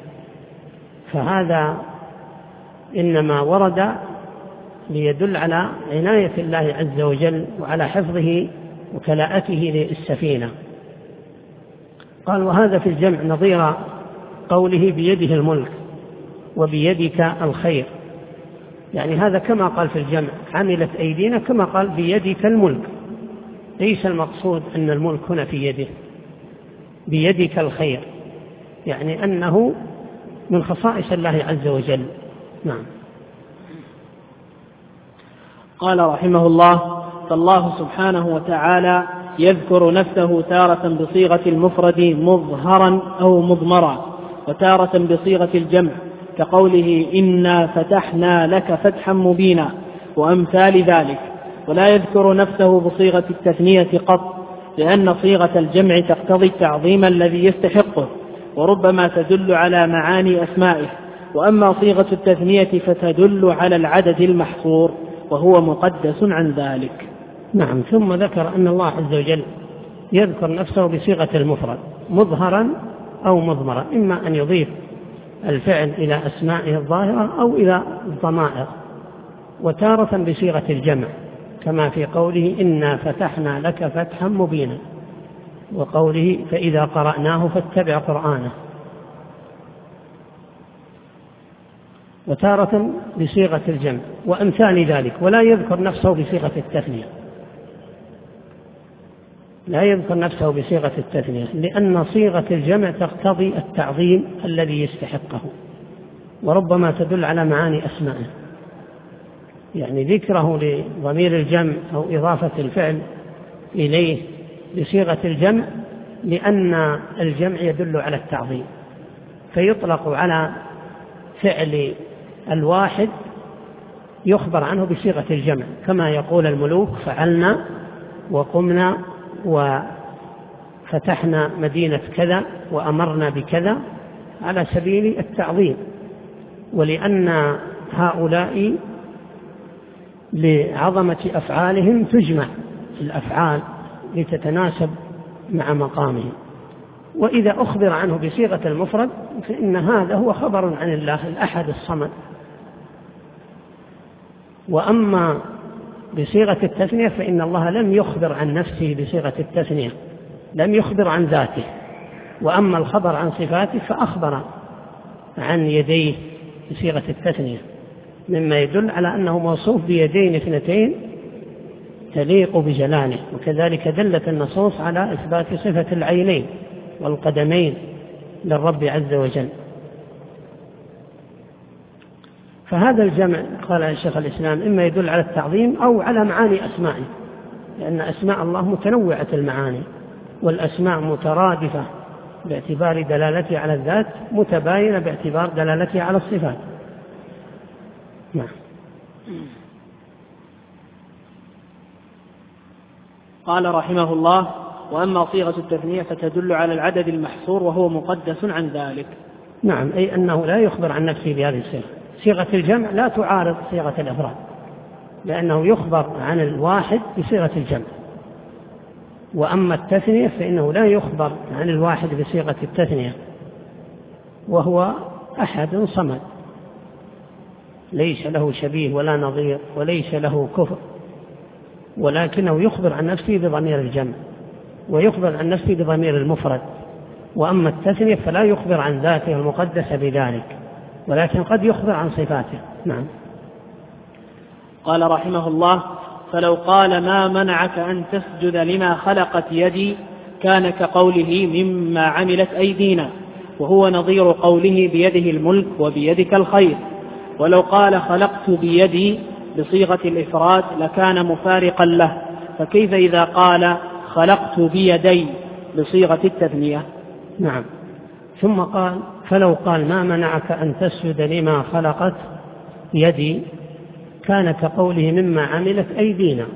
فهذا إنما ورد ليدل على عناية الله عز وجل وعلى حفظه وكلاءته للسفينة. قال وهذا في الجمع نظير قوله بيده الملك وبيدك الخير، يعني هذا كما قال في الجمع عملت أيدينا كما قال بيدك الملك، ليس المقصود أن الملك هنا في يده، بيدك الخير، يعني أنه من خصائص الله عز وجل. نعم. قال رحمه الله فالله سبحانه وتعالى يذكر نفسه تارة بصيغة المفرد مظهرا أو مضمرا، وتارة بصيغة الجمع كقوله إنا فتحنا لك فتحا مبينا وأمثال ذلك، ولا يذكر نفسه بصيغة التثنية قط، لأن صيغة الجمع تقتضي التعظيم الذي يستحقه، وربما تدل على معاني أسمائه، وأما صيغة التثنية فتدل على العدد المحصور وهو مقدس عن ذلك. نعم. ثم ذكر أن الله عز وجل يذكر نفسه بصيغة المفرد مظهرا أو مضمرا، إما أن يضيف الفعل إلى أسمائه الظاهرة أو إلى الضمائر، وتارة بصيغة الجمع كما في قوله إنا فتحنا لك فتحا مبينا، وقوله فإذا قرأناه فاتبع قرآنه، وتارة بصيغة الجمع وأمثال ذلك. ولا يذكر نفسه بصيغة التثنية، لا يذكر نفسه بصيغة التثنية لأن صيغة الجمع تقتضي التعظيم الذي يستحقه، وربما تدل على معاني أسمائه، يعني ذكره لضمير الجمع أو إضافة الفعل إليه بصيغة الجمع لأن الجمع يدل على التعظيم، فيطلق على فعل الواحد يخبر عنه بصيغة الجمع، كما يقول الملوك فعلنا وقمنا وفتحنا مدينة كذا وأمرنا بكذا على سبيل التعظيم، ولأن هؤلاء لعظمة أفعالهم تجمع الأفعال لتتناسب مع مقامهم. وإذا أخبر عنه بصيغة المفرد فإن هذا هو خبر عن الله الأحد الصمد. وأما بصيغة التثنية فإن الله لم يخبر عن نفسه بصيغة التثنية، لم يخبر عن ذاته. وأما الخبر عن صفاته فأخبر عن يديه بصيغة التثنية، مما يدل على أنه موصوف بيدين اثنتين تليق بجلاله. وكذلك دلت النصوص على إثبات صفة العينين والقدمين للرب عز وجل. فهذا الجمع قال الشيخ الإسلام إما يدل على التعظيم أو على معاني أسمائه، لأن أسماء الله متنوعة المعاني، والأسماء مترادفة باعتبار دلالتها على الذات، متباينة باعتبار دلالتها على الصفات. نعم. قال رحمه الله: وأما صيغة التثنية فتدل على العدد المحصور وهو مقدس عن ذلك. نعم، أي أنه لا يخبر عن نفسه بهذه الصيغة. صيغة الجمع لا تعارض صيغة الإفراد، لأنه يخبر عن الواحد بصيغة الجمع. وأما التثنية فإنه لا يخبر عن الواحد بصيغة التثنية، وهو أحد صمد ليس له شبيه ولا نظير وليس له كفر، ولكنه يخبر عن نفسه بضمير الجمع ويخبر عن نفسه بضمير المفرد. وأما التثنية فلا يخبر عن ذاته المقدسة بذلك، ولكن قد يخبر عن صفاته. نعم. قال رحمه الله: فلو قال ما منعك أن تسجد لما خلقت يدي كان كقوله مما عملت أيدينا، وهو نظير قوله بيده الملك وبيدك الخير. ولو قال خلقت بيدي بصيغة الإفراد لكان مفارقا له، فكيف إذا قال خلقت بيدي بصيغة التثنية؟ نعم. ثم قال: فلو قال ما منعك أن تسجد لما خلقت يدي كان كقوله مما عملت أيدينا،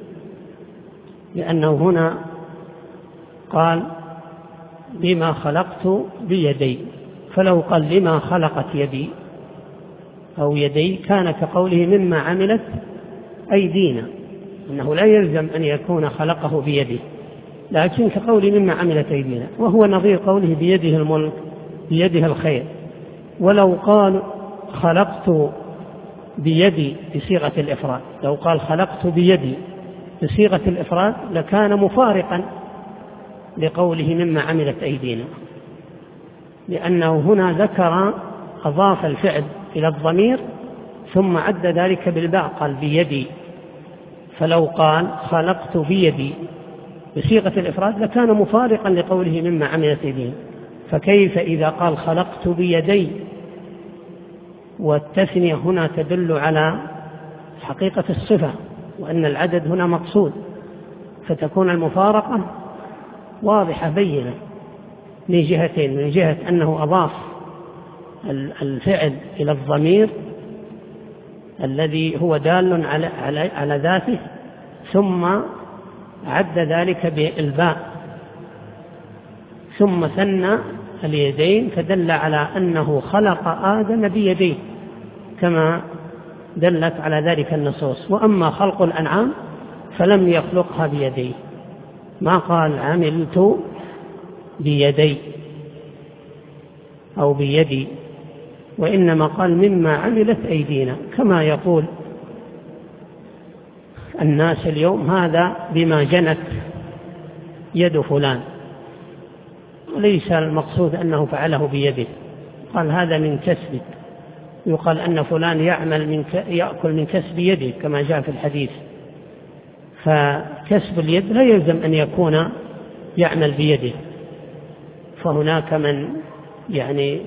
لأنه هنا قال لما خلقت بيدي، فلو قال لما خلقت يدي أو يدي كان كقوله مما عملت أيدينا، أنه لا يلزم أن يكون خلقه بيده، لكن كقوله مما عملت أيدينا، وهو نظير قوله بيده الملك بيده الخير. ولو قال خلقت بيدي بصيغة الإفراد، لو قال خلقت بيدي بصيغة الإفراد لكان مفارقا لقوله مما عملت أيدينا، لأنه هنا ذكر أضاف الفعل إلى الضمير ثم عد ذلك بالباء، قال بيدي. فلو قال خلقت بيدي بصيغة الإفراد لكان مفارقا لقوله مما عملت أيدينا، فكيف إذا قال خلقت بيدي؟ والتثنية هنا تدل على حقيقة الصفة وأن العدد هنا مقصود، فتكون المفارقة واضحة بينة من جهتين: من جهة أنه أضاف الفعل إلى الضمير الذي هو دال على, على, على ذاته، ثم عد ذلك بالباء، ثم ثنى اليدين فدل على أنه خلق آدم بيديه كما دلت على ذلك النصوص. وأما خلق الأنعام فلم يخلقها بيديه، ما قال عملت بيدي أو بيدي، وإنما قال مما عملت أيدينا، كما يقول الناس اليوم هذا بما جنت يد فلان، وليس المقصود أنه فعله بيده، قال هذا من كسبه، يقال أن فلان يعمل من ك... يأكل من كسب يده كما جاء في الحديث. فكسب اليد لا يلزم أن يكون يعمل بيده، فهناك من يعني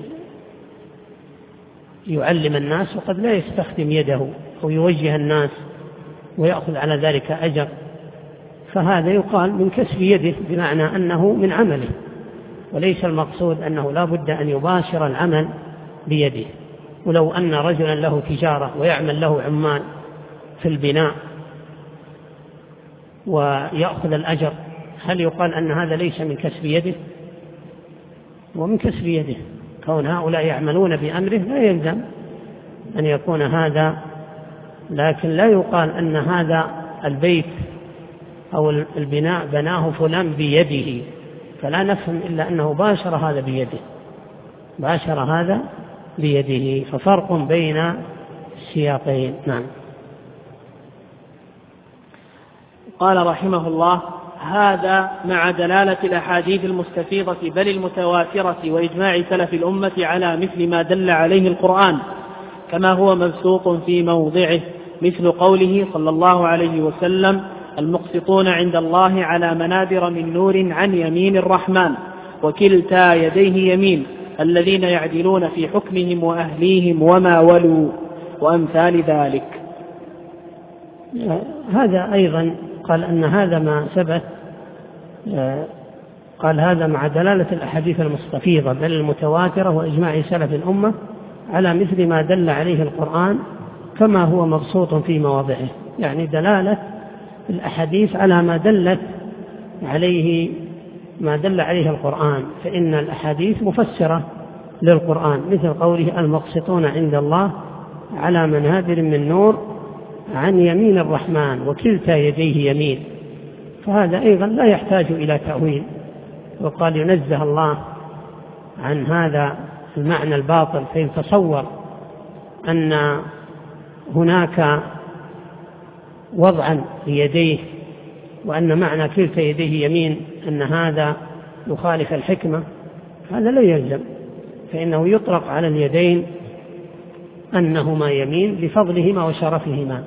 يعلم الناس وقد لا يستخدم يده أو يوجه الناس ويأخذ على ذلك أجر، فهذا يقال من كسب يده بمعنى أنه من عمله، وليس المقصود أنه لا بد أن يباشر العمل بيده. ولو أن رجلا له تجارة ويعمل له عمال في البناء ويأخذ الأجر، هل يقال أن هذا ليس من كسب يده؟ ومن كسب يده، كون هؤلاء يعملون بأمره لا يلزم أن يكون هذا، لكن لا يقال أن هذا البيت أو البناء بناه فلان بيده، فلا نفهم إلا أنه باشر هذا بيده، باشر هذا بيده، ففرق بين السياقين. نعم. قال رحمه الله: هذا مع دلالة الأحاديث المستفيضة بل المتواترة وإجماع سلف الأمة على مثل ما دل عليه القرآن، كما هو مبسوط في موضعه، مثل قوله صلى الله عليه وسلم: المقسطون عند الله على منابر من نور عن يمين الرحمن وكلتا يديه يمين، الذين يعدلون في حكمهم وأهليهم وما ولوا، وأمثال ذلك. هذا أيضا قال أن هذا ما ثبت، قال هذا مع دلالة الأحاديث المستفيضة بل المتواترة وإجماع سلف الأمة على مثل ما دل عليه القرآن، كما هو مبسوط في مواضعه، يعني دلالة الأحاديث على ما دلت عليه ما دل عليه القرآن، فإن الأحاديث مفسرة للقرآن، مثل قوله: المقسطون عند الله على منابر من نور عن يمين الرحمن وكلتا يديه يمين، فهذا أيضا لا يحتاج إلى تأويل، وقال ينزه الله عن هذا المعنى الباطل، فيتصور أن هناك وضعا ليديه وأن معنى كلتا يديه يمين أن هذا يخالف الحكمة، هذا لا يلزم، فإنه يطلق على اليدين أنهما يمين لفضلهما وشرفهما.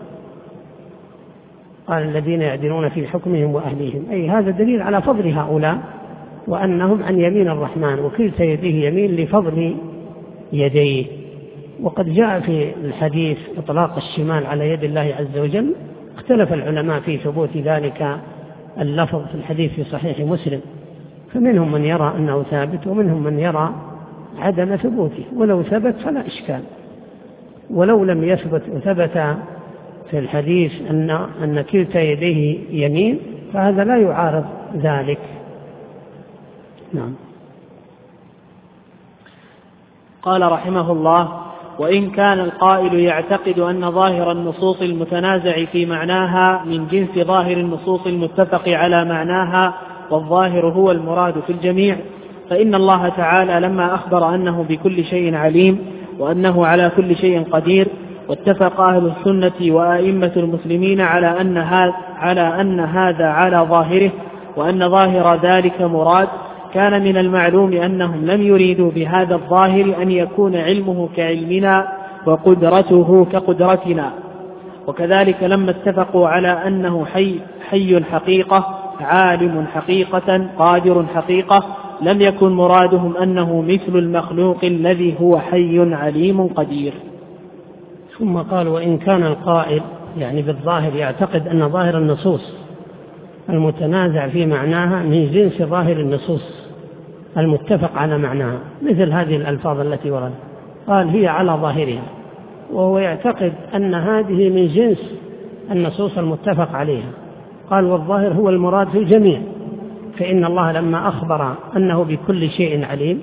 قال: الذين يعدلون في حكمهم وأهليهم، أي هذا دليل على فضل هؤلاء وأنهم عن يمين الرحمن، وكلتا يديه يمين لفضل يديه. وقد جاء في الحديث إطلاق الشمال على يد الله عز وجل، اختلف العلماء في ثبوت ذلك اللفظ في الحديث في صحيح مسلم، فمنهم من يرى أنه ثابت ومنهم من يرى عدم ثبوته، ولو ثبت فلا إشكال، ولو لم يثبت وثبت في الحديث أن أن كلتا يديه يمين فهذا لا يعارض ذلك. نعم. قال رحمه الله: وإن كان القائل يعتقد أن ظاهر النصوص المتنازع في معناها من جنس ظاهر النصوص المتفق على معناها، والظاهر هو المراد في الجميع، فإن الله تعالى لما أخبر أنه بكل شيء عليم وأنه على كل شيء قدير، واتفق أهل السنة وأئمة المسلمين على أن هذا على أن هذا على ظاهره، وأن ظاهر ذلك مراد، كان من المعلوم أنهم لم يريدوا بهذا الظاهر أن يكون علمه كعلمنا وقدرته كقدرتنا. وكذلك لما اتفقوا على أنه حي, حي حقيقة، عالم حقيقة، قادر حقيقة، لم يكن مرادهم أنه مثل المخلوق الذي هو حي عليم قدير. ثم قال: وإن كان القائل يعني بالظاهر يعتقد أن ظاهر النصوص المتنازع في معناها من جنس ظاهر النصوص المتفق على معناها، مثل هذه الألفاظ التي ورد، قال هي على ظاهرها، وهو يعتقد أن هذه من جنس النصوص المتفق عليها، قال: والظاهر هو المراد في الجميع، فإن الله لما أخبر أنه بكل شيء عليم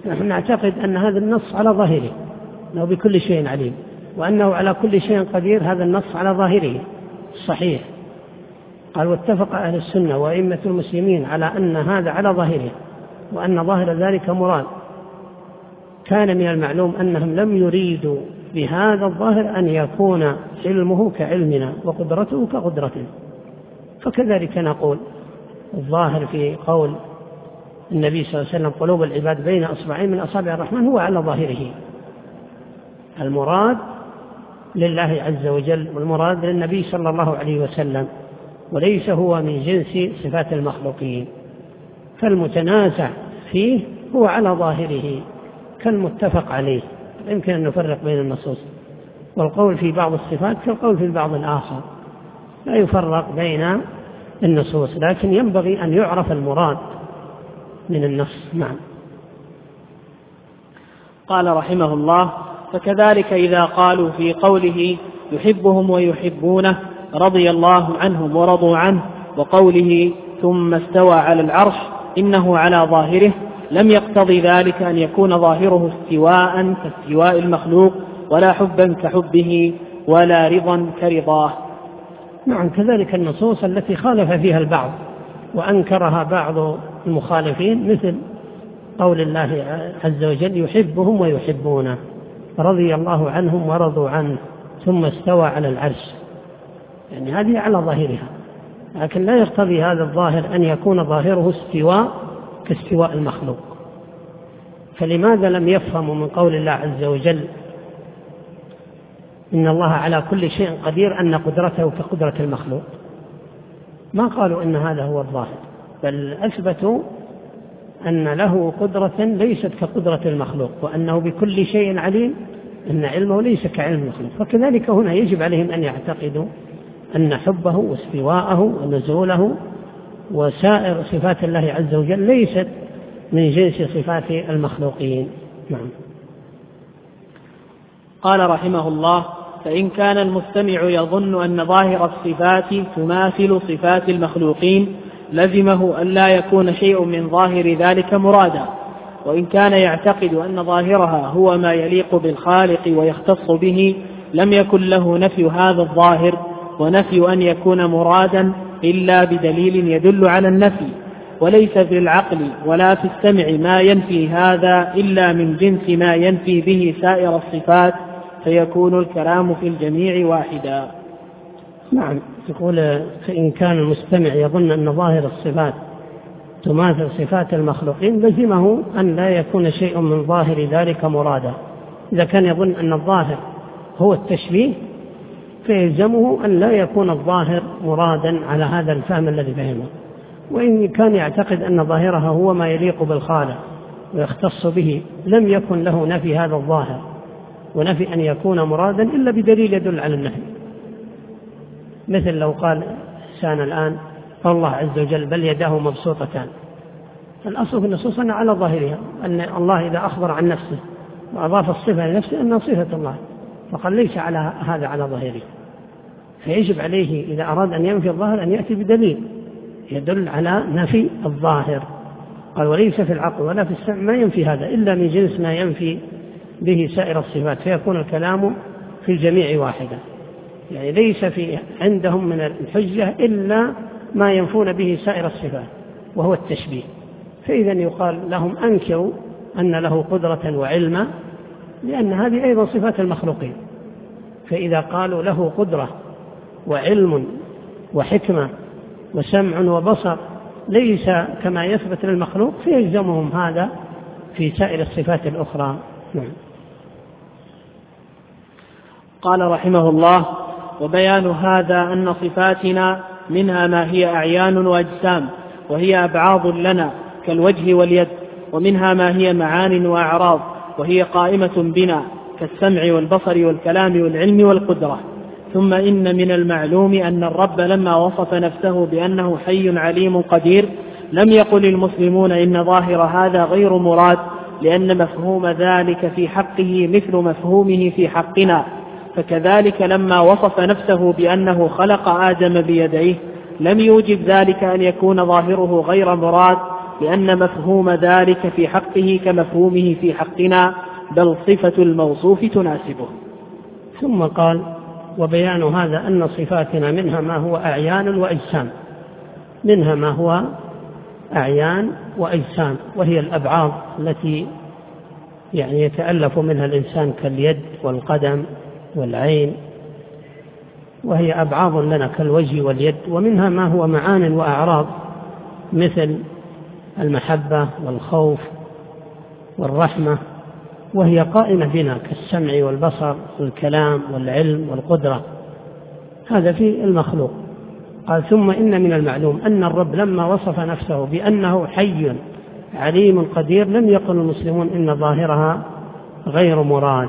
نحن نعتقد أن هذا النص على ظاهره أنه بكل شيء عليم، وأنه على كل شيء قدير، هذا النص على ظاهره صحيح. قال واتفق أهل السنة وأئمة المسلمين على أن هذا على ظاهره، وأن ظاهر ذلك مراد. كان من المعلوم أنهم لم يريدوا بهذا الظاهر أن يكون علمه كعلمنا وقدرته كقدرتنا. فكذلك نقول الظاهر في قول النبي صلى الله عليه وسلم قلوب العباد بين أصبعين من أصابع الرحمن هو على ظاهره، المراد لله عز وجل والمراد للنبي صلى الله عليه وسلم، وليس هو من جنس صفات المخلوقين. فالمتنازع فيه هو على ظاهره كالمتفق عليه، يمكن أن نفرق بين النصوص، والقول في بعض الصفات كالقول في البعض الآخر، لا يفرق بين النصوص، لكن ينبغي أن يعرف المراد من النص. نعم. قال رحمه الله: فكذلك إذا قالوا في قوله يحبهم ويحبونه رضي الله عنهم ورضوا عنه، وقوله ثم استوى على العرش إنه على ظاهره، لم يقتضي ذلك أن يكون ظاهره استواء كاستواء المخلوق، ولا حبا كحبه، ولا رضا كرضاه. نعم. كذلك النصوص التي خالف فيها البعض وأنكرها بعض المخالفين، مثل قول الله عز وجل يحبهم ويحبونه رضي الله عنهم ورضوا عنه ثم استوى على العرش، يعني هذه على ظاهرها، لكن لا يقتضي هذا الظاهر أن يكون ظاهره استواء كاستواء المخلوق. فلماذا لم يفهموا من قول الله عز وجل إن الله على كل شيء قدير أن قدرته كقدرة المخلوق؟ ما قالوا إن هذا هو الظاهر، بل أثبتوا أن له قدرة ليست كقدرة المخلوق، وأنه بكل شيء عليم، أن علمه ليس كعلم المخلوق. فكذلك هنا يجب عليهم أن يعتقدوا أن حبه واستواءه ونزوله وسائر صفات الله عز وجل ليست من جنس صفات المخلوقين. نعم. قال رحمه الله: فإن كان المستمع يظن أن ظاهر الصفات تماثل صفات المخلوقين لزمه أن لا يكون شيء من ظاهر ذلك مرادا، وإن كان يعتقد أن ظاهرها هو ما يليق بالخالق ويختص به لم يكن له نفي هذا الظاهر ونفي أن يكون مرادا إلا بدليل يدل على النفي، وليس في العقل ولا في السمع ما ينفي هذا إلا من جنس ما ينفي به سائر الصفات، فيكون الكلام في الجميع واحدا. نعم. يقول فإن كان المستمع يظن أن ظاهر الصفات تماثل صفات المخلوقين لزمه أن لا يكون شيء من ظاهر ذلك مرادا. إذا كان يظن أن الظاهر هو التشبيه فيلزمه أن لا يكون الظاهر مرادا على هذا الفهم الذي فهمه. وإن كان يعتقد أن ظاهرها هو ما يليق بالخالق ويختص به لم يكن له نفي هذا الظاهر ونفي أن يكون مرادا إلا بدليل يدل على النفي. مثل لو قال إنسان الآن الله عز وجل بل يداه مبسوطتان، الأصل في النصوص أن على ظاهرها أن الله إذا أخبر عن نفسه وأضاف الصفة لنفسه أنها صفة الله، فقال ليس على هذا على ظاهره. فيجب عليه إذا أراد أن ينفي الظاهر أن يأتي بدليل يدل على نفي الظاهر. قال وليس في العقل ولا في السمع ما ينفي هذا إلا من جنس ما ينفي به سائر الصفات، فيكون الكلام في الجميع واحدا. يعني ليس في عندهم من الحجة إلا ما ينفون به سائر الصفات وهو التشبيه. فإذا يقال لهم أنكروا أن له قدرة وعلما، لأن هذه أيضا صفات المخلوقين. فإذا قالوا له قدرة وعلم وحكمة وسمع وبصر ليس كما يثبت للمخلوق فيلزمهم هذا في سائر الصفات الأخرى. نعم. قال رحمه الله: وبيان هذا أن صفاتنا منها ما هي أعيان وأجسام وهي أبعاض لنا كالوجه واليد، ومنها ما هي معان وأعراض وهي قائمة بنا كالسمع والبصر والكلام والعلم والقدرة. ثم إن من المعلوم أن الرب لما وصف نفسه بأنه حي عليم قدير لم يقل المسلمون إن ظاهر هذا غير مراد، لأن مفهوم ذلك في حقه مثل مفهومه في حقنا. فكذلك لما وصف نفسه بأنه خلق آدم بيديه لم يوجب ذلك أن يكون ظاهره غير مراد، لأن مفهوم ذلك في حقه كمفهومه في حقنا، بل صفة الموصوف تناسبه. ثم قال: وبيان هذا أن صفاتنا منها ما هو أعيان وأجسام، منها ما هو أعيان وأجسام، وهي الأبعاض التي يعني يتألف منها الإنسان كاليد والقدم والعين، وهي أبعاض لنا كالوجه واليد. ومنها ما هو معان وأعراض مثل المحبة والخوف والرحمة، وهي قائمة بنا كالسمع والبصر والكلام والعلم والقدرة، هذا في المخلوق. قال: ثم إن من المعلوم أن الرب لما وصف نفسه بأنه حي عليم قدير لم يقل المسلمون إن ظاهرها غير مراد،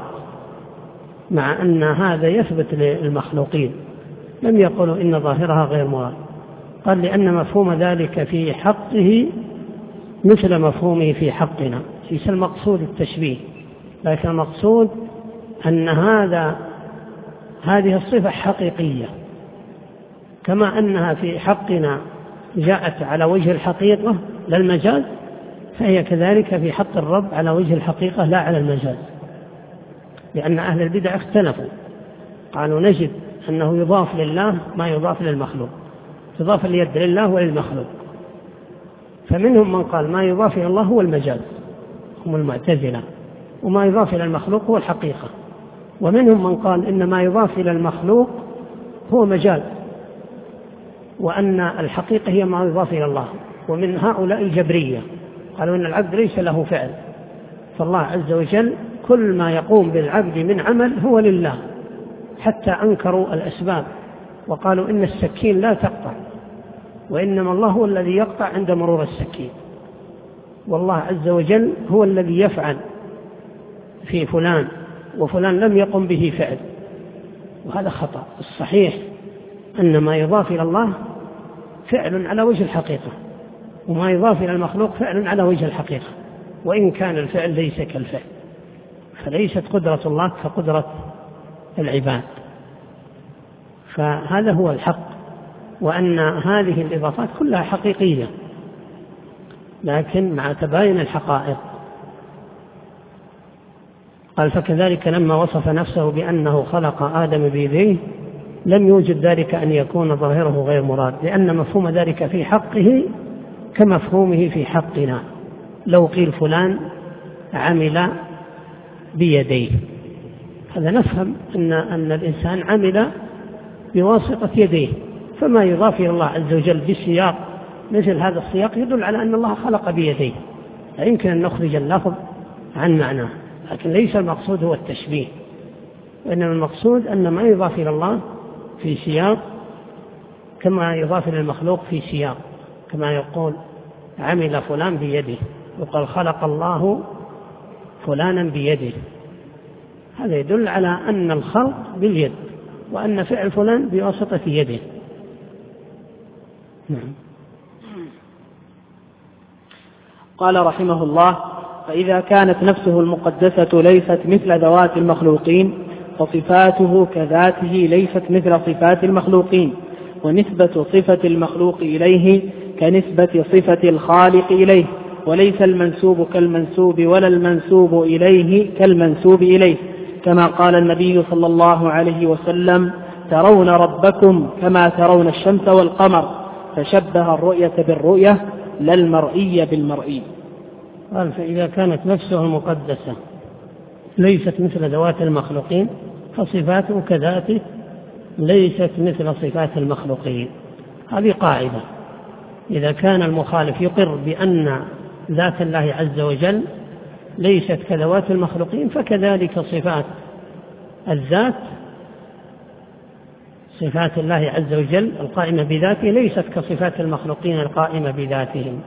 مع أن هذا يثبت للمخلوقين، لم يقولوا إن ظاهرها غير مراد. قال: لأن مفهوم ذلك في حقه مثل مفهومه في حقنا. ليس المقصود التشبيه، لكن المقصود أن هذا هذه الصفة حقيقية، كما أنها في حقنا جاءت على وجه الحقيقة لا المجاز، فهي كذلك في حق الرب على وجه الحقيقة لا على المجاز. لأن أهل البدع اختلفوا، قالوا نجد أنه يضاف لله ما يضاف للمخلوق، يضاف اليد لله وللمخلوق. فمنهم من قال ما يضاف إلى الله هو المجاز، هم المعتزلة، وما يضاف إلى المخلوق هو الحقيقة. ومنهم من قال إن ما يضاف إلى المخلوق هو مجاز، وأن الحقيقة هي ما يضاف إلى الله. ومن هؤلاء الجبرية قالوا إن العبد ليس له فعل، فالله عز وجل كل ما يقوم بالعبد من عمل هو لله، حتى أنكروا الأسباب وقالوا إن السكين لا تقطع، وإنما الله هو الذي يقطع عند مرور السكين، والله عز وجل هو الذي يفعل في فلان وفلان لم يقم به فعل، وهذا خطأ. الصحيح أن ما يضاف إلى الله فعل على وجه الحقيقة، وما يضاف إلى المخلوق فعل على وجه الحقيقة، وإن كان الفعل ليس كالفعل، فليست قدرة الله كقدرة العباد. فهذا هو الحق، وأن هذه الإضافات كلها حقيقية لكن مع تباين الحقائق. قال: فكذلك لما وصف نفسه بأنه خلق آدم بيديه لم يوجد ذلك أن يكون ظاهره غير مراد، لأن مفهوم ذلك في حقه كمفهومه في حقنا. لو قيل فلان عمل بيديه، هذا نفهم أن, أن الإنسان عمل بواسطة يديه، فما يضاف إلى الله عز وجل بسياق مثل هذا السياق يدل على أن الله خلق بيديه، لا يمكن أن نخرج اللفظ عن معناه. لكن ليس المقصود هو التشبيه، وإنما المقصود أن ما يضاف إلى الله في سياق كما يضاف إلى المخلوق في سياق، كما يقول عمل فلان بيده، وقال خلق الله فلانا بيده، هذا يدل على أن الخلق باليد، وأن فعل فلان بواسطة يده. نعم. قال رحمه الله: فإذا كانت نفسه المقدسة ليست مثل ذوات المخلوقين، فصفاته كذاته ليست مثل صفات المخلوقين، ونسبة صفة المخلوق إليه كنسبة صفة الخالق إليه، وليس المنسوب كالمنسوب ولا المنسوب إليه كالمنسوب إليه، كما قال النبي صلى الله عليه وسلم: ترون ربكم كما ترون الشمس والقمر، فشبه الرؤية بالرؤية لا المرئي بالمرئي. قال: فإذا كانت نفسه المقدسة ليست مثل ذوات المخلوقين، فصفاته كذاته ليست مثل صفات المخلوقين. هذه قاعدة، إذا كان المخالف يقر بأن ذات الله عز وجل ليست كذوات المخلوقين، فكذلك صفات الذات، صفات الله عز وجل القائمة بذاته ليست كصفات المخلوقين القائمة بذاتهم.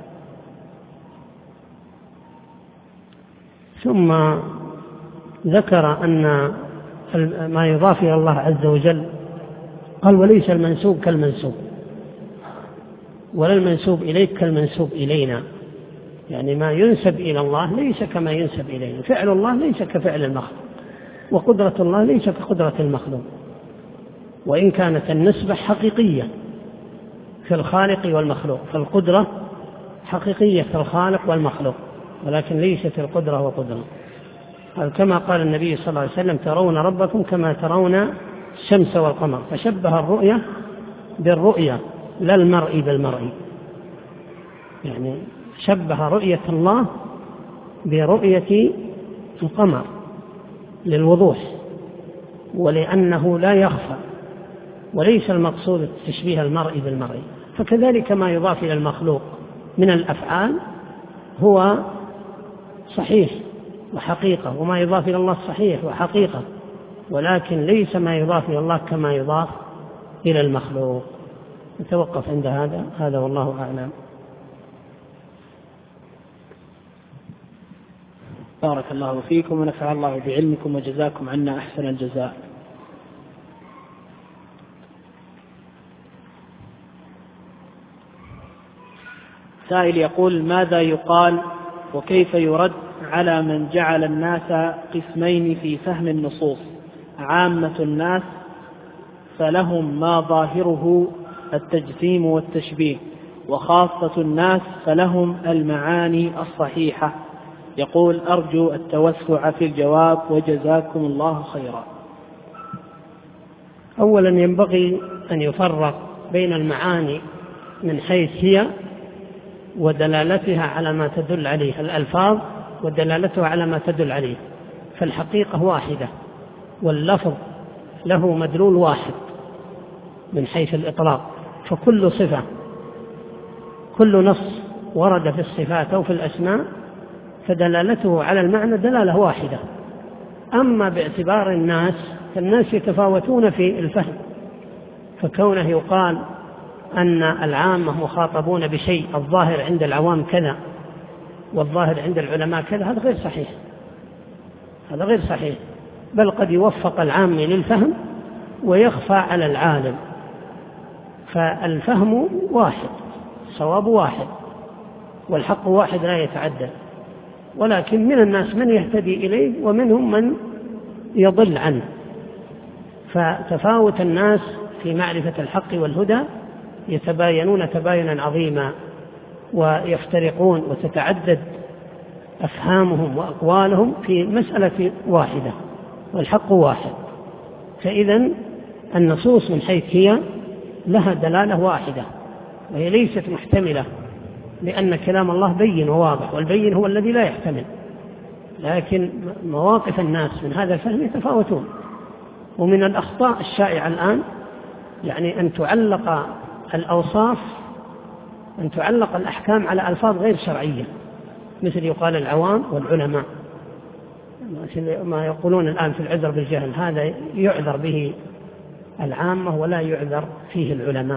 ثم ذكر أن ما يضاف إلى الله عز وجل، قال: وليس المنسوب كالمنسوب ولا المنسوب إليك كالمنسوب إلينا، يعني ما ينسب إلى الله ليس كما ينسب إلينا، فعل الله ليس كفعل المخلوق، وقدرة الله ليس كقدرة المخلوق، وإن كانت النسبة حقيقية في الخالق والمخلوق، فالقدرة حقيقية الخالق والمخلوق، ولكن ليست القدرة وقدرة. كما قال النبي صلى الله عليه وسلم: ترون ربكم كما ترون الشمس والقمر، فشبه الرؤية بالرؤية لا المرء بالمرء، يعني شبه رؤية الله برؤية القمر للوضوح ولأنه لا يخفى، وليس المقصود تشبيه المرء بالمرء. فكذلك ما يضاف إلى المخلوق من الأفعال هو صحيح وحقيقة، وما يضاف إلى الله صحيح وحقيقة، ولكن ليس ما يضاف إلى الله كما يضاف إلى المخلوق. نتوقف عند هذا هذا والله أعلم. بارك الله فيكم ونفع الله بعلمكم وجزاكم عنا أحسن الجزاء. سائل يقول: ماذا يقال وكيف يرد على من جعل الناس قسمين في فهم النصوص؟ عامة الناس فلهم ما ظاهره التجسيم والتشبيه، وخاصة الناس فلهم المعاني الصحيحة. يقول: أرجو التوسع في الجواب وجزاكم الله خيرا. أولا ينبغي أن يفرق بين المعاني من حيث هي ودلالتها على ما تدل عليه، الألفاظ ودلالتها على ما تدل عليه، فالحقيقة واحدة، واللفظ له مدلول واحد من حيث الإطلاق. فكل صفة، كل نص ورد في الصفات أو في الأسماء فدلالته على المعنى دلالة واحدة. أما باعتبار الناس فالناس يتفاوتون في الفهم، فكونه يقال أن العامة مخاطبون بشيء الظاهر عند العوام كذا والظاهر عند العلماء كذا، هذا غير صحيح، هذا غير صحيح، بل قد يوفق العام للفهم ويخفى على العالم. فالفهم واحد، الصواب واحد، والحق واحد لا يتعدد، ولكن من الناس من يهتدي إليه ومنهم من يضل عنه. فتفاوت الناس في معرفة الحق والهدى يتباينون تباينا عظيما ويفترقون وتتعدد أفهامهم وأقوالهم في مسألة واحدة والحق واحد. فإذن النصوص من حيث هي لها دلالة واحدة، وهي ليست محتملة، لأن كلام الله بين وواضح، والبين هو الذي لا يحتمل. لكن مواقف الناس من هذا الفهم يتفاوتون. ومن الأخطاء الشائعة الآن يعني أن تعلق الأوصاف، أن تعلق الأحكام على ألفاظ غير شرعية، مثل يقال العوام والعلماء، مثل ما يقولون الآن في العذر بالجهل، هذا يعذر به العامة ولا يعذر فيه العلماء،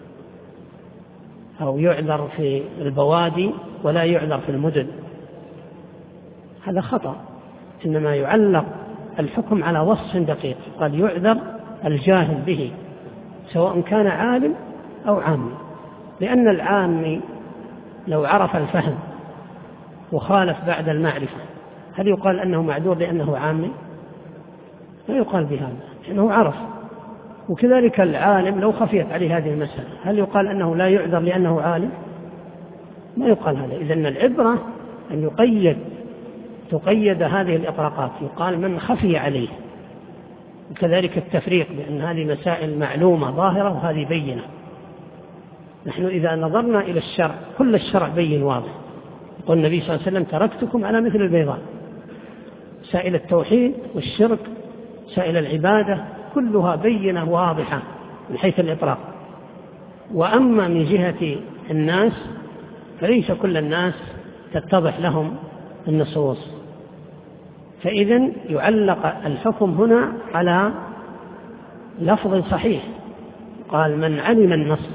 أو يعذر في البوادي ولا يعذر في المدن. هذا خطأ، إنما يعلق الحكم على وصف دقيق، قد يعذر الجاهل به سواء كان عالم أو عامي، لأن العامي لو عرف الفهم وخالف بعد المعرفة هل يقال أنه معذور لأنه عامي؟ لا يقال بهذا، لأنه عرف. وكذلك العالم لو خفيت عليه هذه المسألة هل يقال أنه لا يعذر لأنه عالم؟ ما يقال هذا. إذن العبرة أن يقيد تقيد هذه الإطلاقات، يقال من خفي عليه. وكذلك التفريق، بأن هذه مسائل معلومة ظاهرة وهذه بينة. نحن إذا نظرنا إلى الشرع كل الشرع بين واضح. يقول النبي صلى الله عليه وسلم: تركتكم على مثل البيضاء، سائل التوحيد والشرك، سائل العبادة، كلها بينة واضحة من حيث الإطلاق. وأما من جهة الناس فليس كل الناس تتضح لهم النصوص، فإذن يعلق الحكم هنا على لفظ صحيح، قال: من علم النص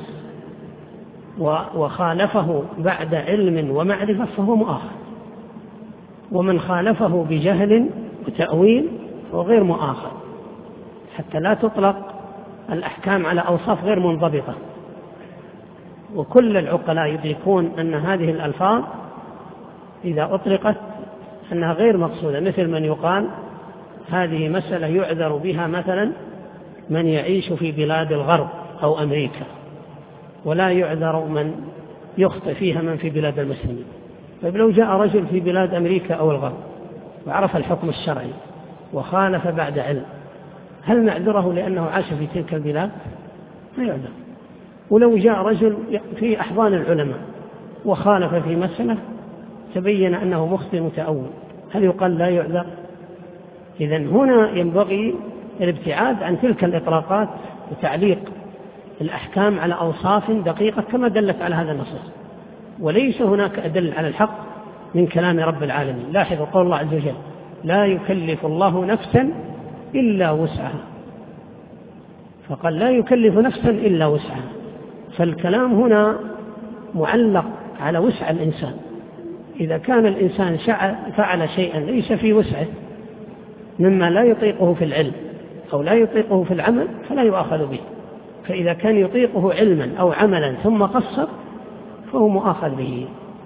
وخالفه بعد علم ومعرفة فهو مؤاخذ، ومن خالفه بجهل وتأويل فهو غير مؤاخذ، حتى لا تطلق الأحكام على أوصاف غير منضبطة. وكل العقلاء يدركون أن هذه الألفاظ إذا أطلقت أنها غير مقصودة، مثل من يقال هذه مسألة يعذر بها مثلا من يعيش في بلاد الغرب أو أمريكا، ولا يعذر من يخطئ فيها من في بلاد المسلمين. طيب لو جاء رجل في بلاد أمريكا أو الغرب وعرف الحكم الشرعي وخالف بعد علم، هل نعذره لأنه عاش في تلك البلاد؟ لا يعذر. ولو جاء رجل في أحضان العلماء وخالف في مسألة تبين أنه مخطئ متأول، هل يقال لا يعذر؟ إذن هنا ينبغي الابتعاد عن تلك الإطلاقات وتعليق الأحكام على أوصاف دقيقة كما دلت على هذا النصوص، وليس هناك أدل على الحق من كلام رب العالمين. لاحظوا قول الله عز وجل: لا يكلف الله نفسا إلا وسعها، فقال لا يكلف نفسا إلا وسعها، فالكلام هنا معلق على وسع الإنسان. إذا كان الإنسان فعل شيئا ليس في وسعه مما لا يطيقه في العلم أو لا يطيقه في العمل فلا يؤاخذ به، فإذا كان يطيقه علما أو عملا ثم قصر فهو مؤاخذ به.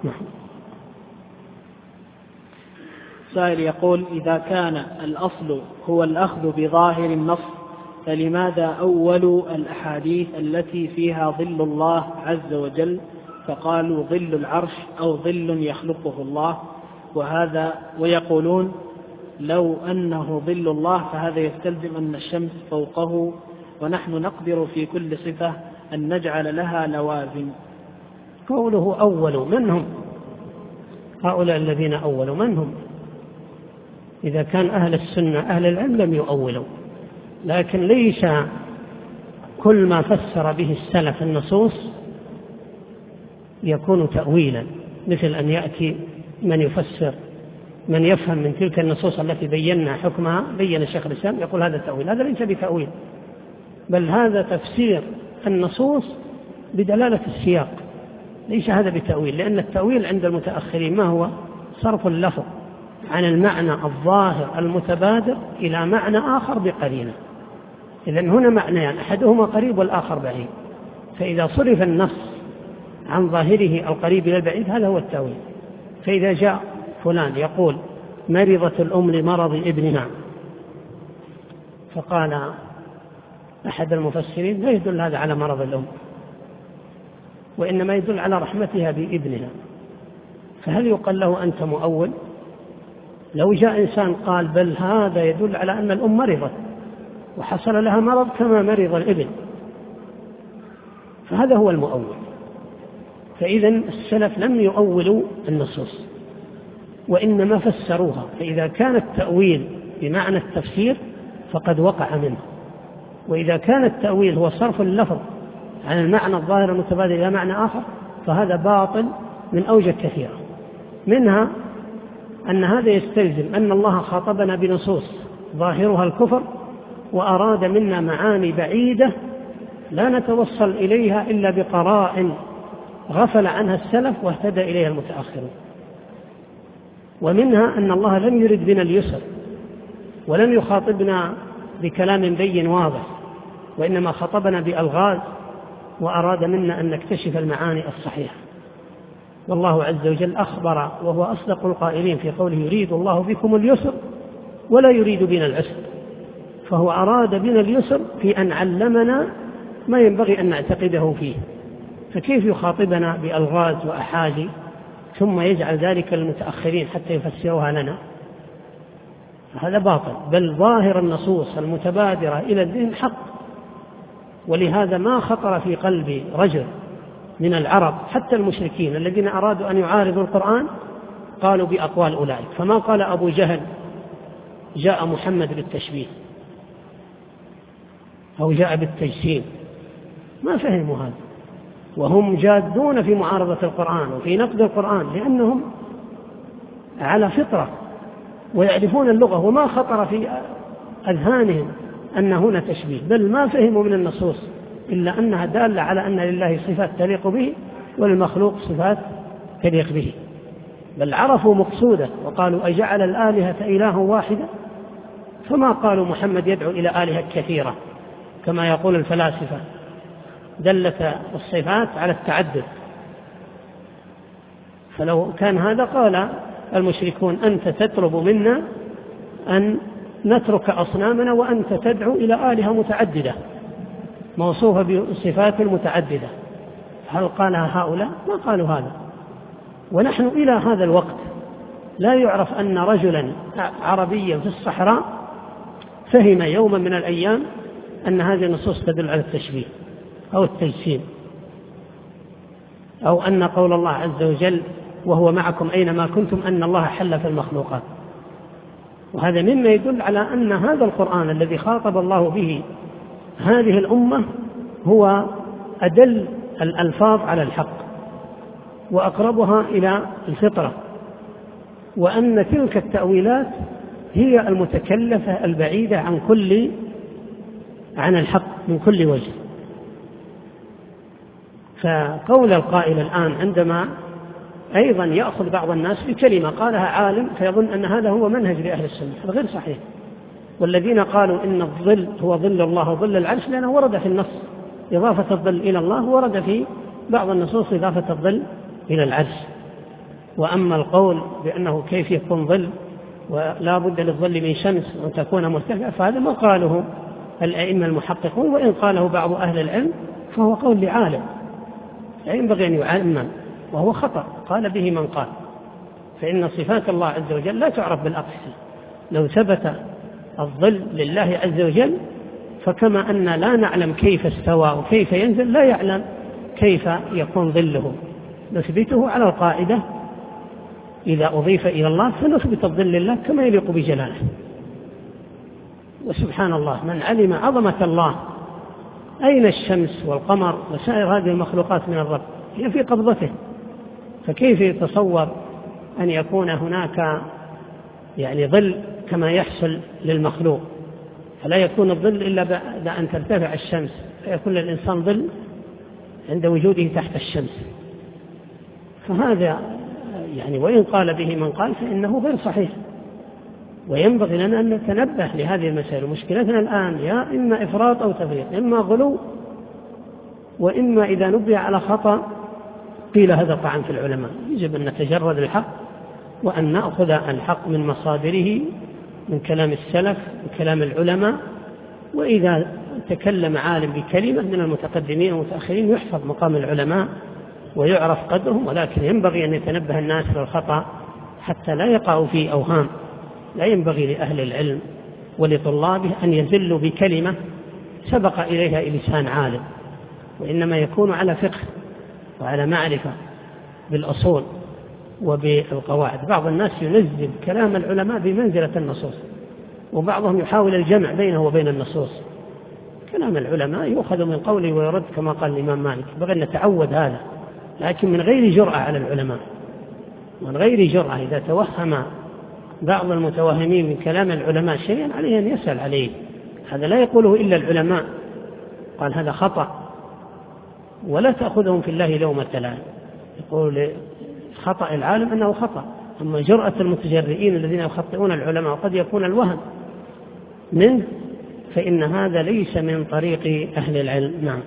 سائل يقول: إذا كان الأصل هو الأخذ بظاهر النص فلماذا أول الأحاديث التي فيها ظل الله عز وجل فقالوا ظل العرش أو ظل يخلقه الله؟ وهذا ويقولون لو أنه ظل الله فهذا يستلزم أن الشمس فوقه، ونحن نقدر في كل صفة أن نجعل لها لوازم. قوله أول، من هم هؤلاء الذين أولوا؟ من هم؟ إذا كان أهل السنة أهل العلم لم يؤولوا، لكن ليس كل ما فسر به السلف النصوص يكون تأويلا، مثل أن يأتي من يفسر من يفهم من تلك النصوص التي بينا حكمها، بين الشيخ الإسلام، يقول هذا تأويل. هذا ليس بتأويل، بل هذا تفسير النصوص بدلالة السياق، ليس هذا بتأويل. لأن التأويل عند المتأخرين ما هو؟ صرف اللفظ عن المعنى الظاهر المتبادر إلى معنى آخر بقرينة. إذن هنا معنيان، أحدهما قريب والآخر بعيد، فإذا صرف النص عن ظاهره القريب إلى البعيد هذا هو التأويل. فإذا جاء فلان يقول مرضت الأم لمرض ابنها، فقال أحد المفسرين لا يدل هذا على مرض الأم، وإنما يدل على رحمتها بابنها، فهل يقال له أنت مؤول؟ لو جاء إنسان قال بل هذا يدل على أن الأم مرضت وحصل لها مرض كما مرض الابن، فهذا هو المؤول. فإذا السلف لم يؤولوا النصوص وإنما فسروها، فإذا كان التأويل بمعنى التفسير فقد وقع منه، وإذا كان التأويل هو صرف اللفظ عن المعنى الظاهر المتبادل إلى معنى آخر فهذا باطل من أوجه كثيرة. منها أن هذا يستلزم أن الله خاطبنا بنصوص ظاهرها الكفر وأراد منا معاني بعيدة لا نتوصل إليها إلا بقراء غفل عنها السلف واهتدى إليها المتأخرون. ومنها أن الله لم يرد بنا اليسر ولم يخاطبنا بكلام بين واضح، وإنما خاطبنا بألغاز وأراد منا أن نكتشف المعاني الصحيحة. والله عز وجل أخبر وهو أصدق القائلين في قوله يريد الله بكم اليسر ولا يريد بنا العسر، فهو أراد بنا اليسر في أن علمنا ما ينبغي أن نعتقده فيه، فكيف يخاطبنا بألغاز وأحادي ثم يجعل ذلك للمتأخرين حتى يفسروها لنا؟ هذا باطل، بل ظاهر النصوص المتبادرة إلى الذهن حق. ولهذا ما خطر في قلب رجل من العرب حتى المشركين الذين أرادوا أن يعارضوا القرآن قالوا بأقوال أولئك، فما قال أبو جهل جاء محمد بالتشبيه أو جاء بالتجسيم، ما فهموا هذا، وهم جادون في معارضة القرآن وفي نقد القرآن لأنهم على فطرة ويعرفون اللغة، وما خطر في أذهانهم أن هنا تشبيه، بل ما فهموا من النصوص إلا أنها دالة على أن لله صفات تليق به وللمخلوق صفات تليق به، بل عرفوا مقصوده وقالوا أجعل الآلهة إله واحدة، فما قالوا محمد يدعو إلى آلهة كثيرة كما يقول الفلاسفة، دلت الصفات على التعدد. فلو كان هذا قال المشركون أنت تطلب منا أن نترك أصنامنا وأنت تدعو إلى آلهة متعددة موصوفة بصفات متعددة، هل قالها هؤلاء؟ ما قالوا هذا. ونحن إلى هذا الوقت لا يعرف أن رجلا عربيا في الصحراء فهم يوما من الأيام أن هذه النصوص تدل على التشبيه أو التجسيم، أو أن قول الله عز وجل وهو معكم أينما كنتم أن الله حل في المخلوقات. وهذا مما يدل على أن هذا القرآن الذي خاطب الله به هذه الأمة هو أدل الألفاظ على الحق وأقربها إلى الفطرة، وأن تلك التأويلات هي المتكلفة البعيدة عن كل عن الحق من كل وجه. فقول القائل الآن عندما أيضا يأخذ بعض الناس بكلمة قالها عالم فيظن أن هذا هو منهج لأهل السنة، هذا غير صحيح. والذين قالوا إن الظل هو ظل الله وظل العرش لأنه ورد في النص إضافة الظل إلى الله، ورد في بعض النصوص إضافة الظل إلى العرش. وأما القول بأنه كيف يكون ظل ولا بد للظل من شمس وأن تكون مرتفعة فهذا ما قاله الأئمة المحققون، وإن قاله بعض أهل العلم فهو قول لعالم ينبغي أن يعلم، وهو خطأ قال به من قال. فإن صفات الله عز وجل لا تعرف بالأقصى. لو ثبت الظل لله عز وجل فكما أن لا نعلم كيف استوى وكيف ينزل لا يعلم كيف يكون ظله، نثبته على القاعدة إذا أضيف إلى الله فنثبت الظل لله كما يليق بجلاله. وسبحان الله من علم عظمة الله أين الشمس والقمر وسائر هذه المخلوقات من الرب؟ هي في قبضته، فكيف يتصور أن يكون هناك يعني ظل كما يحصل للمخلوق؟ فلا يكون الظل إلا بعد أن ترتفع الشمس، فيكون للإنسان ظل عند وجوده تحت الشمس. فهذا يعني وإن قال به من قال فإنه غير صحيح، وينبغي لنا أن نتنبه لهذه المسائل. مشكلتنا الآن يا إما إفراط أو تفريط، إما غلو وإما إذا نبه على خطأ قيل هذا طعن في العلماء. يجب أن نتجرد الحق وأن نأخذ الحق من مصادره، من كلام السلف وكلام العلماء. وإذا تكلم عالم بكلمة من المتقدمين والمتأخرين يحفظ مقام العلماء ويعرف قدرهم، ولكن ينبغي أن يتنبه الناس للخطأ حتى لا يقعوا في أوهام. لا ينبغي لأهل العلم ولطلابه أن يزلوا بكلمة سبق إليها لسان عالم، وإنما يكون على فقه وعلى معرفة بالأصول وبالقواعد. بعض الناس ينزل كلام العلماء بمنزلة النصوص، وبعضهم يحاول الجمع بينه وبين النصوص. كلام العلماء يؤخذ من قوله ويرد كما قال الإمام مالك. بغي أن نتعود هذا، لكن من غير جرأة على العلماء، من غير جرأة. إذا توهم بعض المتوهمين من كلام العلماء شيئا عليه أن يسأل عليه، هذا لا يقوله إلا العلماء، قال هذا خطأ. ولا تأخذهم في الله لومة لائم، يقول خطأ العالم أنه خطأ. أما جرأة المتجرئين الذين يخطئون العلماء وقد يكون الوهم منه فإن هذا ليس من طريق أهل العلم. نعم.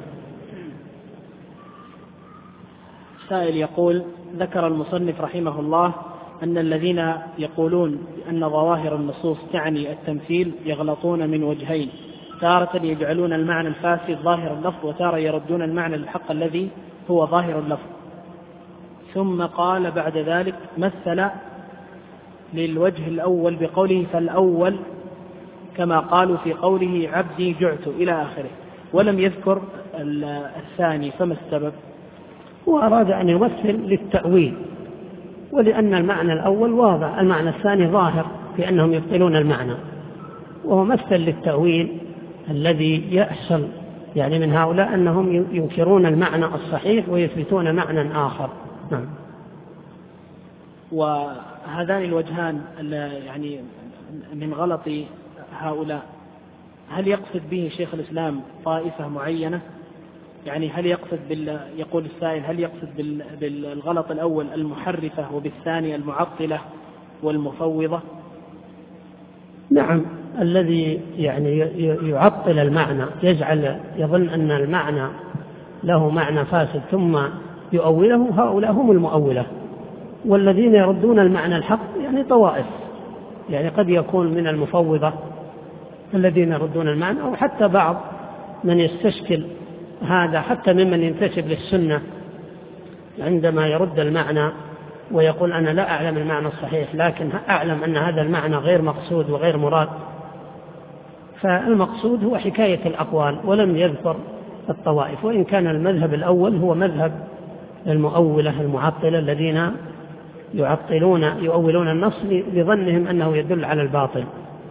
سائل يقول: ذكر المصنف رحمه الله أن الذين يقولون أن ظواهر النصوص تعني التمثيل يغلطون من وجهين: تارة يجعلون المعنى الفاسد ظاهر اللفظ، وتارة يردون المعنى الحق الذي هو ظاهر اللفظ. ثم قال بعد ذلك: مثل للوجه الأول بقوله فالأول كما قالوا في قوله عبدي جعت إلى آخره، ولم يذكر الثاني، فما السبب؟ وأراد أن يمثل للتأويل، ولأن المعنى الأول واضح، المعنى الثاني ظاهر في أنهم يبطلون المعنى، وهو مثل للتأويل الذي يحصل يعني من هؤلاء أنهم ينكرون المعنى الصحيح ويثبتون معنى آخر. نعم. وهذان الوجهان يعني من غلط هؤلاء، هل يقصد به شيخ الإسلام طائفة معينة؟ يعني هل يقصد بال... يقول السائل هل يقصد بال... بالغلط الأول المحرفة وبالثاني المعطلة والمفوضة؟ نعم، الذي يعني يعطل المعنى يجعل يظن أن المعنى له معنى فاسد ثم يؤوله، هؤلاء هم المؤولة. والذين يردون المعنى الحق يعني طوائف، يعني قد يكون من المفوضة الذين يردون المعنى، أو حتى بعض من يستشكل هذا حتى ممن ينتسب للسنة عندما يرد المعنى ويقول أنا لا أعلم المعنى الصحيح لكن أعلم أن هذا المعنى غير مقصود وغير مراد، فالمقصود هو حكاية الأقوال ولم يذكر الطوائف، وإن كان المذهب الأول هو مذهب المؤولة المعطلة الذين يعطلون يؤولون النص لظنهم أنه يدل على الباطل.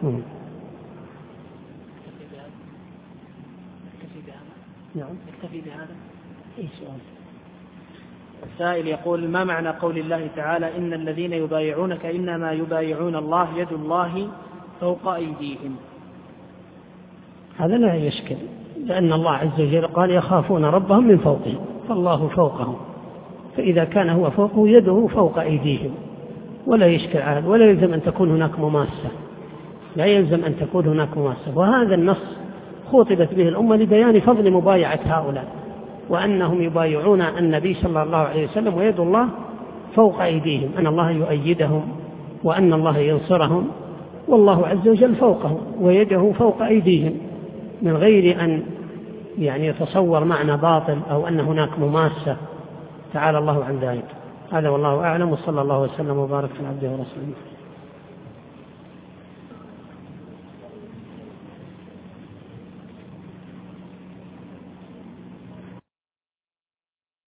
نعم نكتفي بهذا. السائل يقول: ما معنى قول الله تعالى إن الذين يبايعونك إنما يبايعون الله يد الله فوق أيديهم؟ هذا لا يشكل، لأن الله عز وجل قال يخافون ربهم من فوقهم، فالله فوقهم، فإذا كان هو فوقه يده فوق أيديهم ولا يشكل عاد، ولا يلزم أن تكون هناك مماسة، لا يلزم أن تكون هناك مماسة. وهذا النص خطبت به الأمة لبيان فضل مبايعة هؤلاء، وأنهم يبايعون النبي صلى الله عليه وسلم ويد الله فوق أيديهم، أن الله يؤيدهم وأن الله ينصرهم، والله عز وجل فوقهم ويده فوق أيديهم، من غير أن يعني يتصور معنى باطل أو أن هناك مماسة، تعالى الله عن ذلك. هذا والله أعلم، وصلى الله وسلم وبارك على عبده ورسوله.